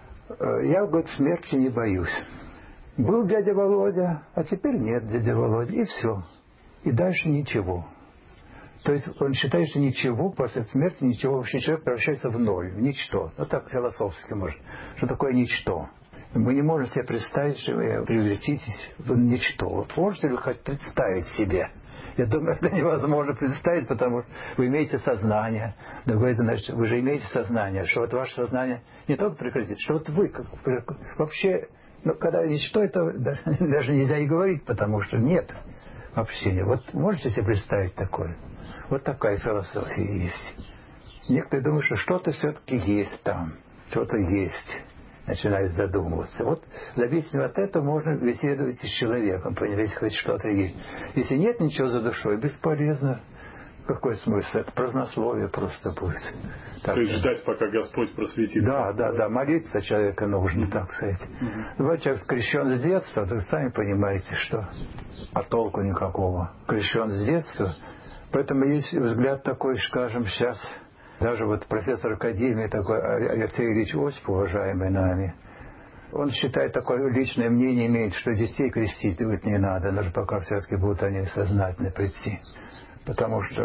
Я, говорит, смерти не боюсь. Был дядя Володя, а теперь нет дядя Володя. И все. И дальше ничего. То есть он считает, что ничего, после смерти ничего, вообще человек превращается в ноль, в ничто. Ну так философски может. Что такое ничто? Мы не можем себе представить, что вы превратитесь в ничто. Вот можете ли хоть представить себе? Я думаю, это невозможно представить, потому что вы имеете сознание. Значит, вы же имеете сознание, что вот ваше сознание не только прекратит, что вот вы вообще, ну, когда ничто, это даже нельзя и говорить, потому что нет вообще. Вот можете себе представить такое? Вот такая философия есть. Некоторые думают, что что-то все-таки есть там, что-то есть. Начинают задумываться. Вот, зависимо от этого, можно беседовать с человеком, понимаете, хоть что-то есть. Если нет ничего за душой, бесполезно. Какой смысл? Это празднословие просто будет. Так, то есть ждать, пока Господь просветит. Да. Молиться человека нужно, так сказать. Вот человек скрещен с детства, то сами понимаете, что а толку никакого. Крещен с детства. Поэтому есть взгляд такой, скажем, сейчас... Даже вот профессор академии такой, Алексей Ильич Осипов, уважаемый нами, Он считает, такое личное мнение имеет, что детей крестить не надо, даже пока все-таки будут они сознательно прийти. Потому что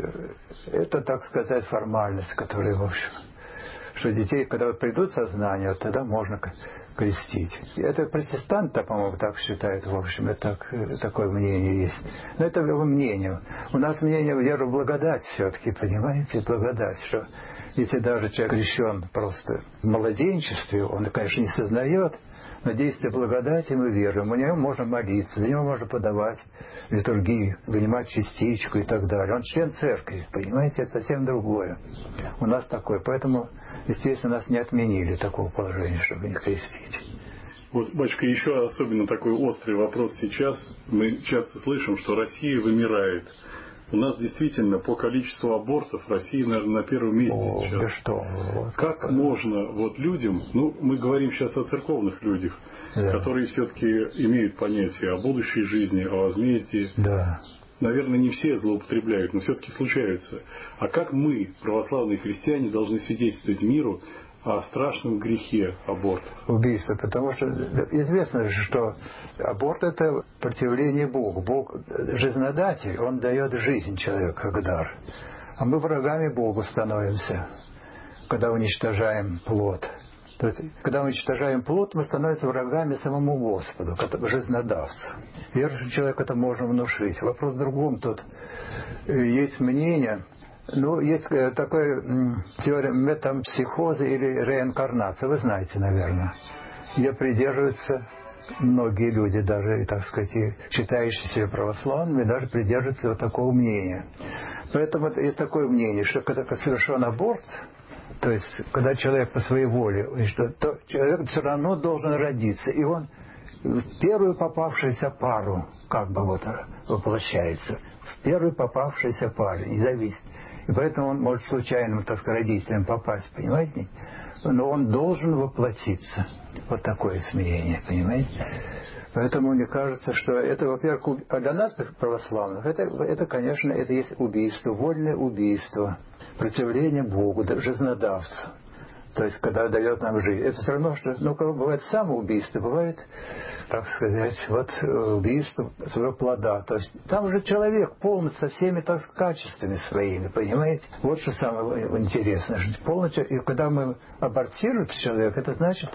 это, так сказать, формальность, которая, в общем, что детей, когда придут в сознание, вот тогда можно крестить. Это протестанты, по-моему, так считают, в общем, это такое мнение есть. Но это его мнение. У нас мнение вера в благодать все-таки, понимаете, благодать, что если даже человек крещен просто в младенчестве, он, конечно, не сознает, но действие благодати мы веруем. У него можно молиться, за него можно подавать литургию, вынимать частичку и так далее. Он член церкви, понимаете, это совсем другое. У нас такое. Поэтому, естественно, нас не отменили такого положения, чтобы не крестить. Вот, батюшка, еще особенно такой острый вопрос сейчас. Мы часто слышим, что Россия вымирает. У нас действительно по количеству абортов Россия, наверное, на первом месте сейчас. Да что? Вот как можно вот людям, мы говорим сейчас о церковных людях, да, которые все-таки имеют понятие о будущей жизни, о возмездии. Да. Наверное, не все злоупотребляют, но все-таки случаются. А как мы, православные христиане, должны свидетельствовать миру о страшном грехе аборта? Убийство, потому что известно же, что аборт – это противление Богу. Бог жизнодатель, Он дает жизнь человеку как дар. А мы врагами Богу становимся, когда уничтожаем плод. То есть, когда мы уничтожаем плод, мы становимся врагами самому Господу, жизнодавцу. Верующий человек это можно внушить. Вопрос в другом. Тут есть мнение. Есть такая теория метампсихоза или реинкарнации. Вы знаете, наверное. Ее придерживаются многие люди, даже, так сказать, считающие себя православными, даже придерживаются вот такого мнения. Поэтому есть такое мнение, что когда совершен аборт, то есть, когда человек по своей воле, то человек все равно должен родиться. И он в первую попавшуюся пару как бы вот воплощается. В первую попавшуюся пару, не зависит. И поэтому он может случайным, так сказать, родителям попасть, понимаете? Но он должен воплотиться. Вот такое смирение, понимаете? Поэтому мне кажется, что это, во-первых, для нас, православных, это, конечно, это есть убийство, вольное убийство, противление Богу, жизнодавцу. То есть, когда дает нам жизнь. Это все равно, что, бывает самоубийство, бывает, так сказать, убийство своего плода. То есть, там уже человек полностью со всеми, так сказать, качествами своими, понимаете? Вот что самое интересное. Полностью, и когда мы абортируем человека, это значит,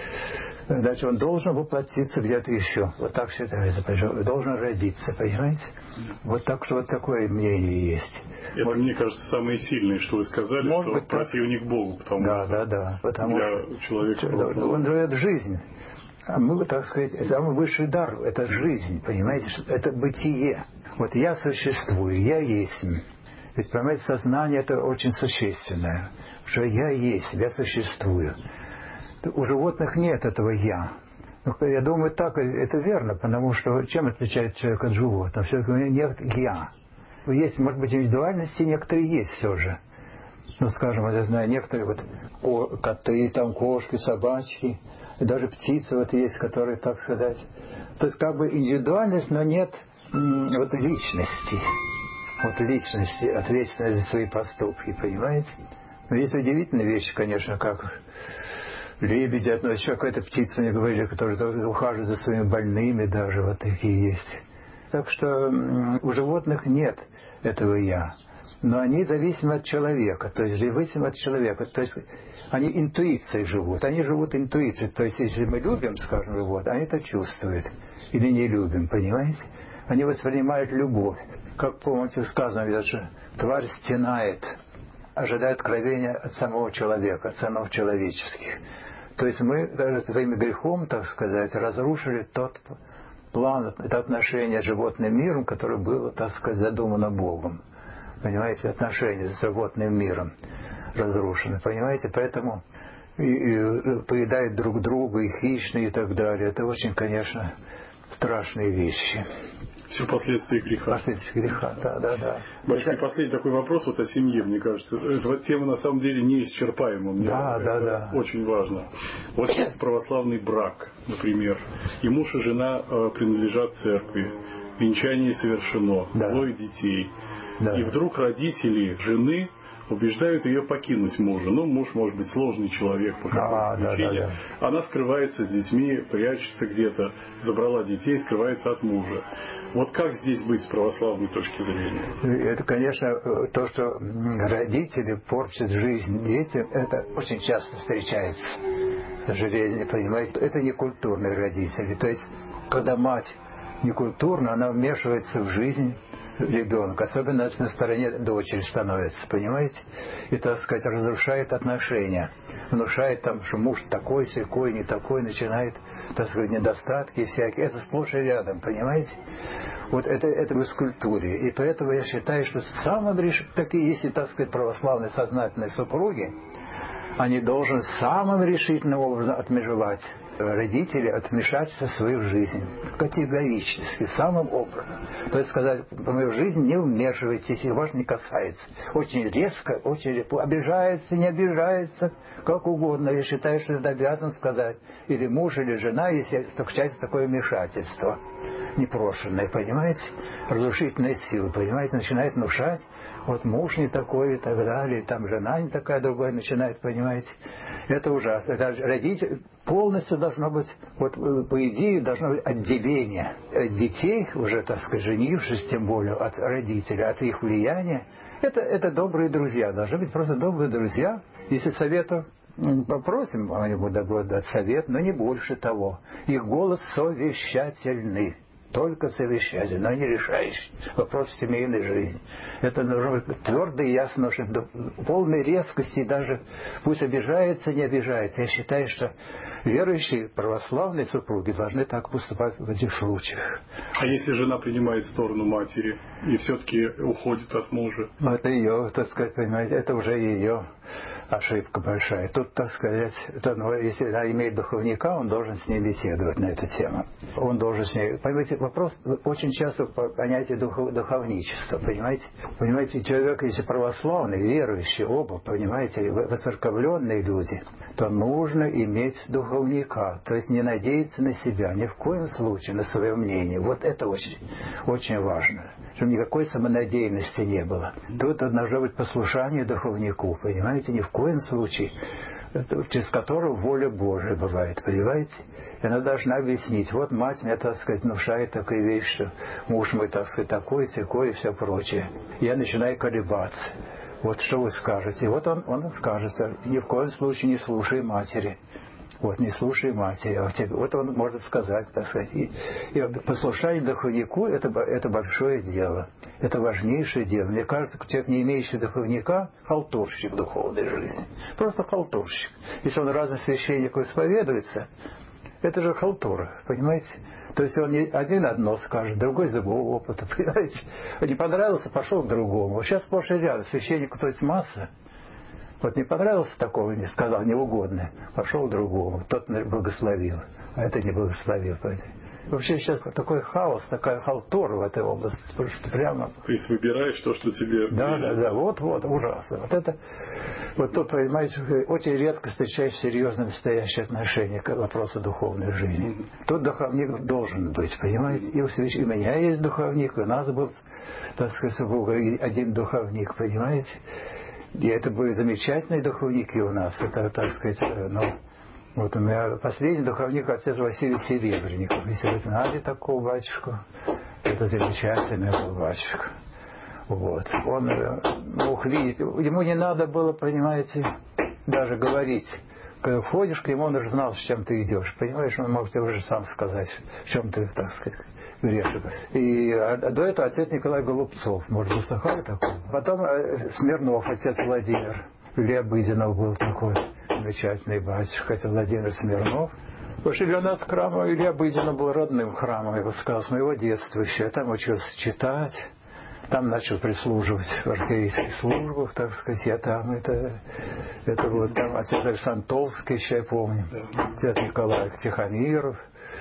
он должен воплотиться где-то еще. Вот так считается. Должен родиться, понимаете? Вот так что вот такое мнение есть. Это, мне кажется, самое сильное, что вы сказали, что быть, противник Богу, потому что потому для человека он дает жизнь. А мы, так сказать, самый высший дар – это жизнь, понимаете? Это бытие. Вот я существую, я есть. Ведь, понимаете, сознание – это очень существенное. Что я есть, я существую. У животных нет этого «я». Я думаю, так это верно, потому что чем отличает человек от животного? Все-таки у него нет «я». Есть, может быть, индивидуальности некоторые есть все же. Скажем, я знаю, некоторые коты, кошки, собачки, и даже птицы есть, которые, так сказать. То есть как бы индивидуальность, но нет личности. Личности, ответственности за свои поступки, понимаете? Но есть удивительные вещи, конечно, как лебеди относятся, какая-то птица, мне говорили, которые ухаживают за своими больными, даже такие есть. Так что у животных нет этого «я». Но они зависимы от человека, то есть зависимы от человека. То есть они интуицией живут, они живут интуицией. То есть если мы любим, скажем, они это чувствуют. Или не любим, понимаете? Они воспринимают любовь. Как, помните, сказано, что тварь стенает, ожидает откровения от самого человека, от самых человеческих. То есть мы даже своим грехом, так сказать, разрушили тот план, это отношение с животным миром, которое было, так сказать, задумано Богом. Понимаете, отношения с животным миром разрушены. Понимаете, поэтому и поедают друг друга, и хищные, и так далее. Это очень, конечно, страшные вещи. Все последствия греха. Последствия греха, да. Батюшка, последний такой вопрос о семье, мне кажется. Эта тема на самом деле неисчерпаема. Это очень важно. Вот есть православный брак, например, и муж и жена принадлежат церкви, венчание совершено, двое детей. Да. И вдруг родители жены убеждают ее покинуть мужа. Ну, муж может быть сложный человек по какой-то причине. Она скрывается с детьми, прячется где-то, забрала детей, скрывается от мужа. Вот как здесь быть с православной точки зрения? Это, конечно, то, что родители портят жизнь детям, это очень часто встречается. К сожалению, понимаете, это не культурные родители. То есть, когда мать некультурна, она вмешивается в жизнь ребенка, особенно на стороне дочери становится, понимаете? И, так сказать, разрушает отношения. Внушает там, что муж такой, сякой, не такой, начинает, так сказать, недостатки всякие. Это сплошь и рядом, понимаете? Вот это в культуре. И поэтому я считаю, что такие, если, так сказать, православные сознательные супруги, они должны самым решительным образом отмежевать родители от вмешательства в свою жизнь. Категорически, самым образом. То есть сказать, в мою жизнь не вмешивайтесь, если вас не касается. Очень резко, очень легко. Обижается, не обижается, как угодно. Я считаю, что это обязан сказать. Или муж, или жена, если случается такое вмешательство. Непрошенное, понимаете? Разрушительные силы, понимаете? Начинает внушать. Вот муж не такой и так далее, там жена не такая, другая начинает, понимаете? Это ужасно. Это родитель полностью должно быть, вот по идее, должно быть отделение детей, уже, так сказать, женившись, тем более, от родителей, от их влияния. Это добрые друзья, должны быть просто добрые друзья. Если совета попросим, они будут дать совет, но не больше того. Их голос совещательный. Только совещательный, но не решающий вопрос семейной жизни. Это должно быть твердо и ясно, что до полной резкости, даже пусть обижается, не обижается. Я считаю, что верующие православные супруги должны так поступать в этих случаях. А если жена принимает сторону матери и все-таки уходит от мужа? Это ее, так сказать, понимаете, это уже ее ошибка большая. Тут, так сказать, если она имеет духовника, он должен с ней беседовать на эту тему. Он должен с ней... Понимаете, вопрос очень часто в понятии духовничества, понимаете? Понимаете, человек, если православный, верующий, оба, понимаете, воцерковленные люди, то нужно иметь духовника, то есть не надеяться на себя, ни в коем случае на свое мнение. Вот это очень, очень важно, чтобы никакой самонадеянности не было. Тут должно быть послушание духовнику, понимаете, ни в коем случае, через которого воля Божия бывает, понимаете? И она должна объяснить. Вот мать мне, так сказать, внушает такую вещь, что муж мой, так сказать, такой, сякой и все прочее. Я начинаю колебаться. Вот что вы скажете? И вот он скажет, ни в коем случае не слушай матери. Вот, не слушай матери. Вот он может сказать, так сказать. И послушание духовнику – это большое дело. Это важнейшее дело. Мне кажется, человек, не имеющий духовника, халтурщик в духовной жизни. Просто халтурщик. Если он разным священникам исповедуется, это же халтура, понимаете? То есть он один одно скажет, другой из другого опыта, понимаете? Не понравился, пошел к другому. Сейчас сплошь и рядом. Священников, то есть масса. Вот не понравился такого, не сказал, неугодно, пошел к другому. Тот благословил, а это не благословил. Вообще сейчас такой хаос, такая халтура в этой области, потому что прямо... То есть выбираешь то, что тебе... Да, вот, ужасно. Вот тут, понимаете, очень редко встречаешь серьезные настоящие отношения к вопросу духовной жизни. Тут духовник должен быть, понимаете? И у меня есть духовник, у нас был, так сказать, один духовник, понимаете? И это были замечательные духовники у нас. Это, так сказать, вот у меня последний духовник отец Василий Серебренников. Если вы знали такого батюшку, это замечательный был батюшка. Вот. Он мог видеть, ему не надо было, понимаете, даже говорить. Когда входишь к нему, он уже знал, с чем ты идешь. Понимаешь, он мог тебе уже сам сказать, в чем ты, так сказать, грешишь. И до этого отец Николай Голубцов, может быть, слыхали такой? Потом Смирнов, отец Владимир. Илья Быдинов был такой замечательный батюшка, отец Владимир Смирнов. Пошли у нас к храму, Илья Быдинов был родным храмом, я бы сказал, с моего детства еще. Я там учился читать. Там начал прислуживать в архиерейских службах, так сказать, я там, это вот там отец Александр Толский, еще я помню, отец Николай Тихомиров,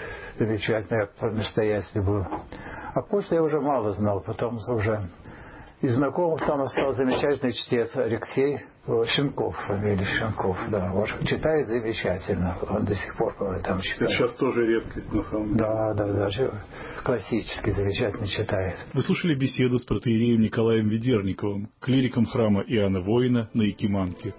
замечательный настоятель был. А после я уже мало знал, потом уже Из знакомых там остался замечательный чтец Алексей Щенков, фамилия Щенков, да, он читает замечательно, он до сих пор там читает. Это сейчас тоже редкость, на самом деле. Да, даже классически замечательно читает. Вы слушали беседу с протоиереем Николаем Ведерниковым, клириком храма Иоанна Воина на Якиманке.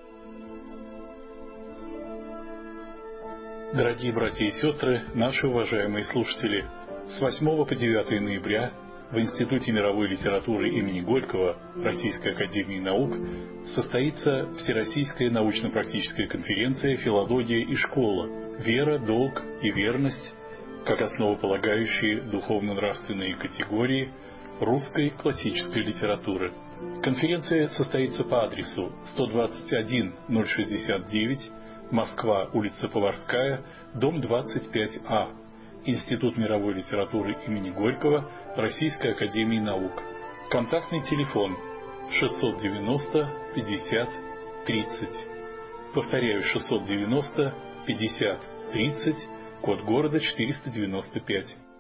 Дорогие братья и сестры, наши уважаемые слушатели, с 8 по 9 ноября в Институте мировой литературы имени Горького Российской академии наук состоится Всероссийская научно-практическая конференция «Филология и школа. Вера, долг и верность как основополагающие духовно-нравственные категории русской классической литературы». Конференция состоится по адресу 121-069, Москва, улица Поварская, дом 25А. Институт мировой литературы имени Горького Российской академии наук. Контактный телефон 690 50 30. Повторяю, 690 50 30, код города 495.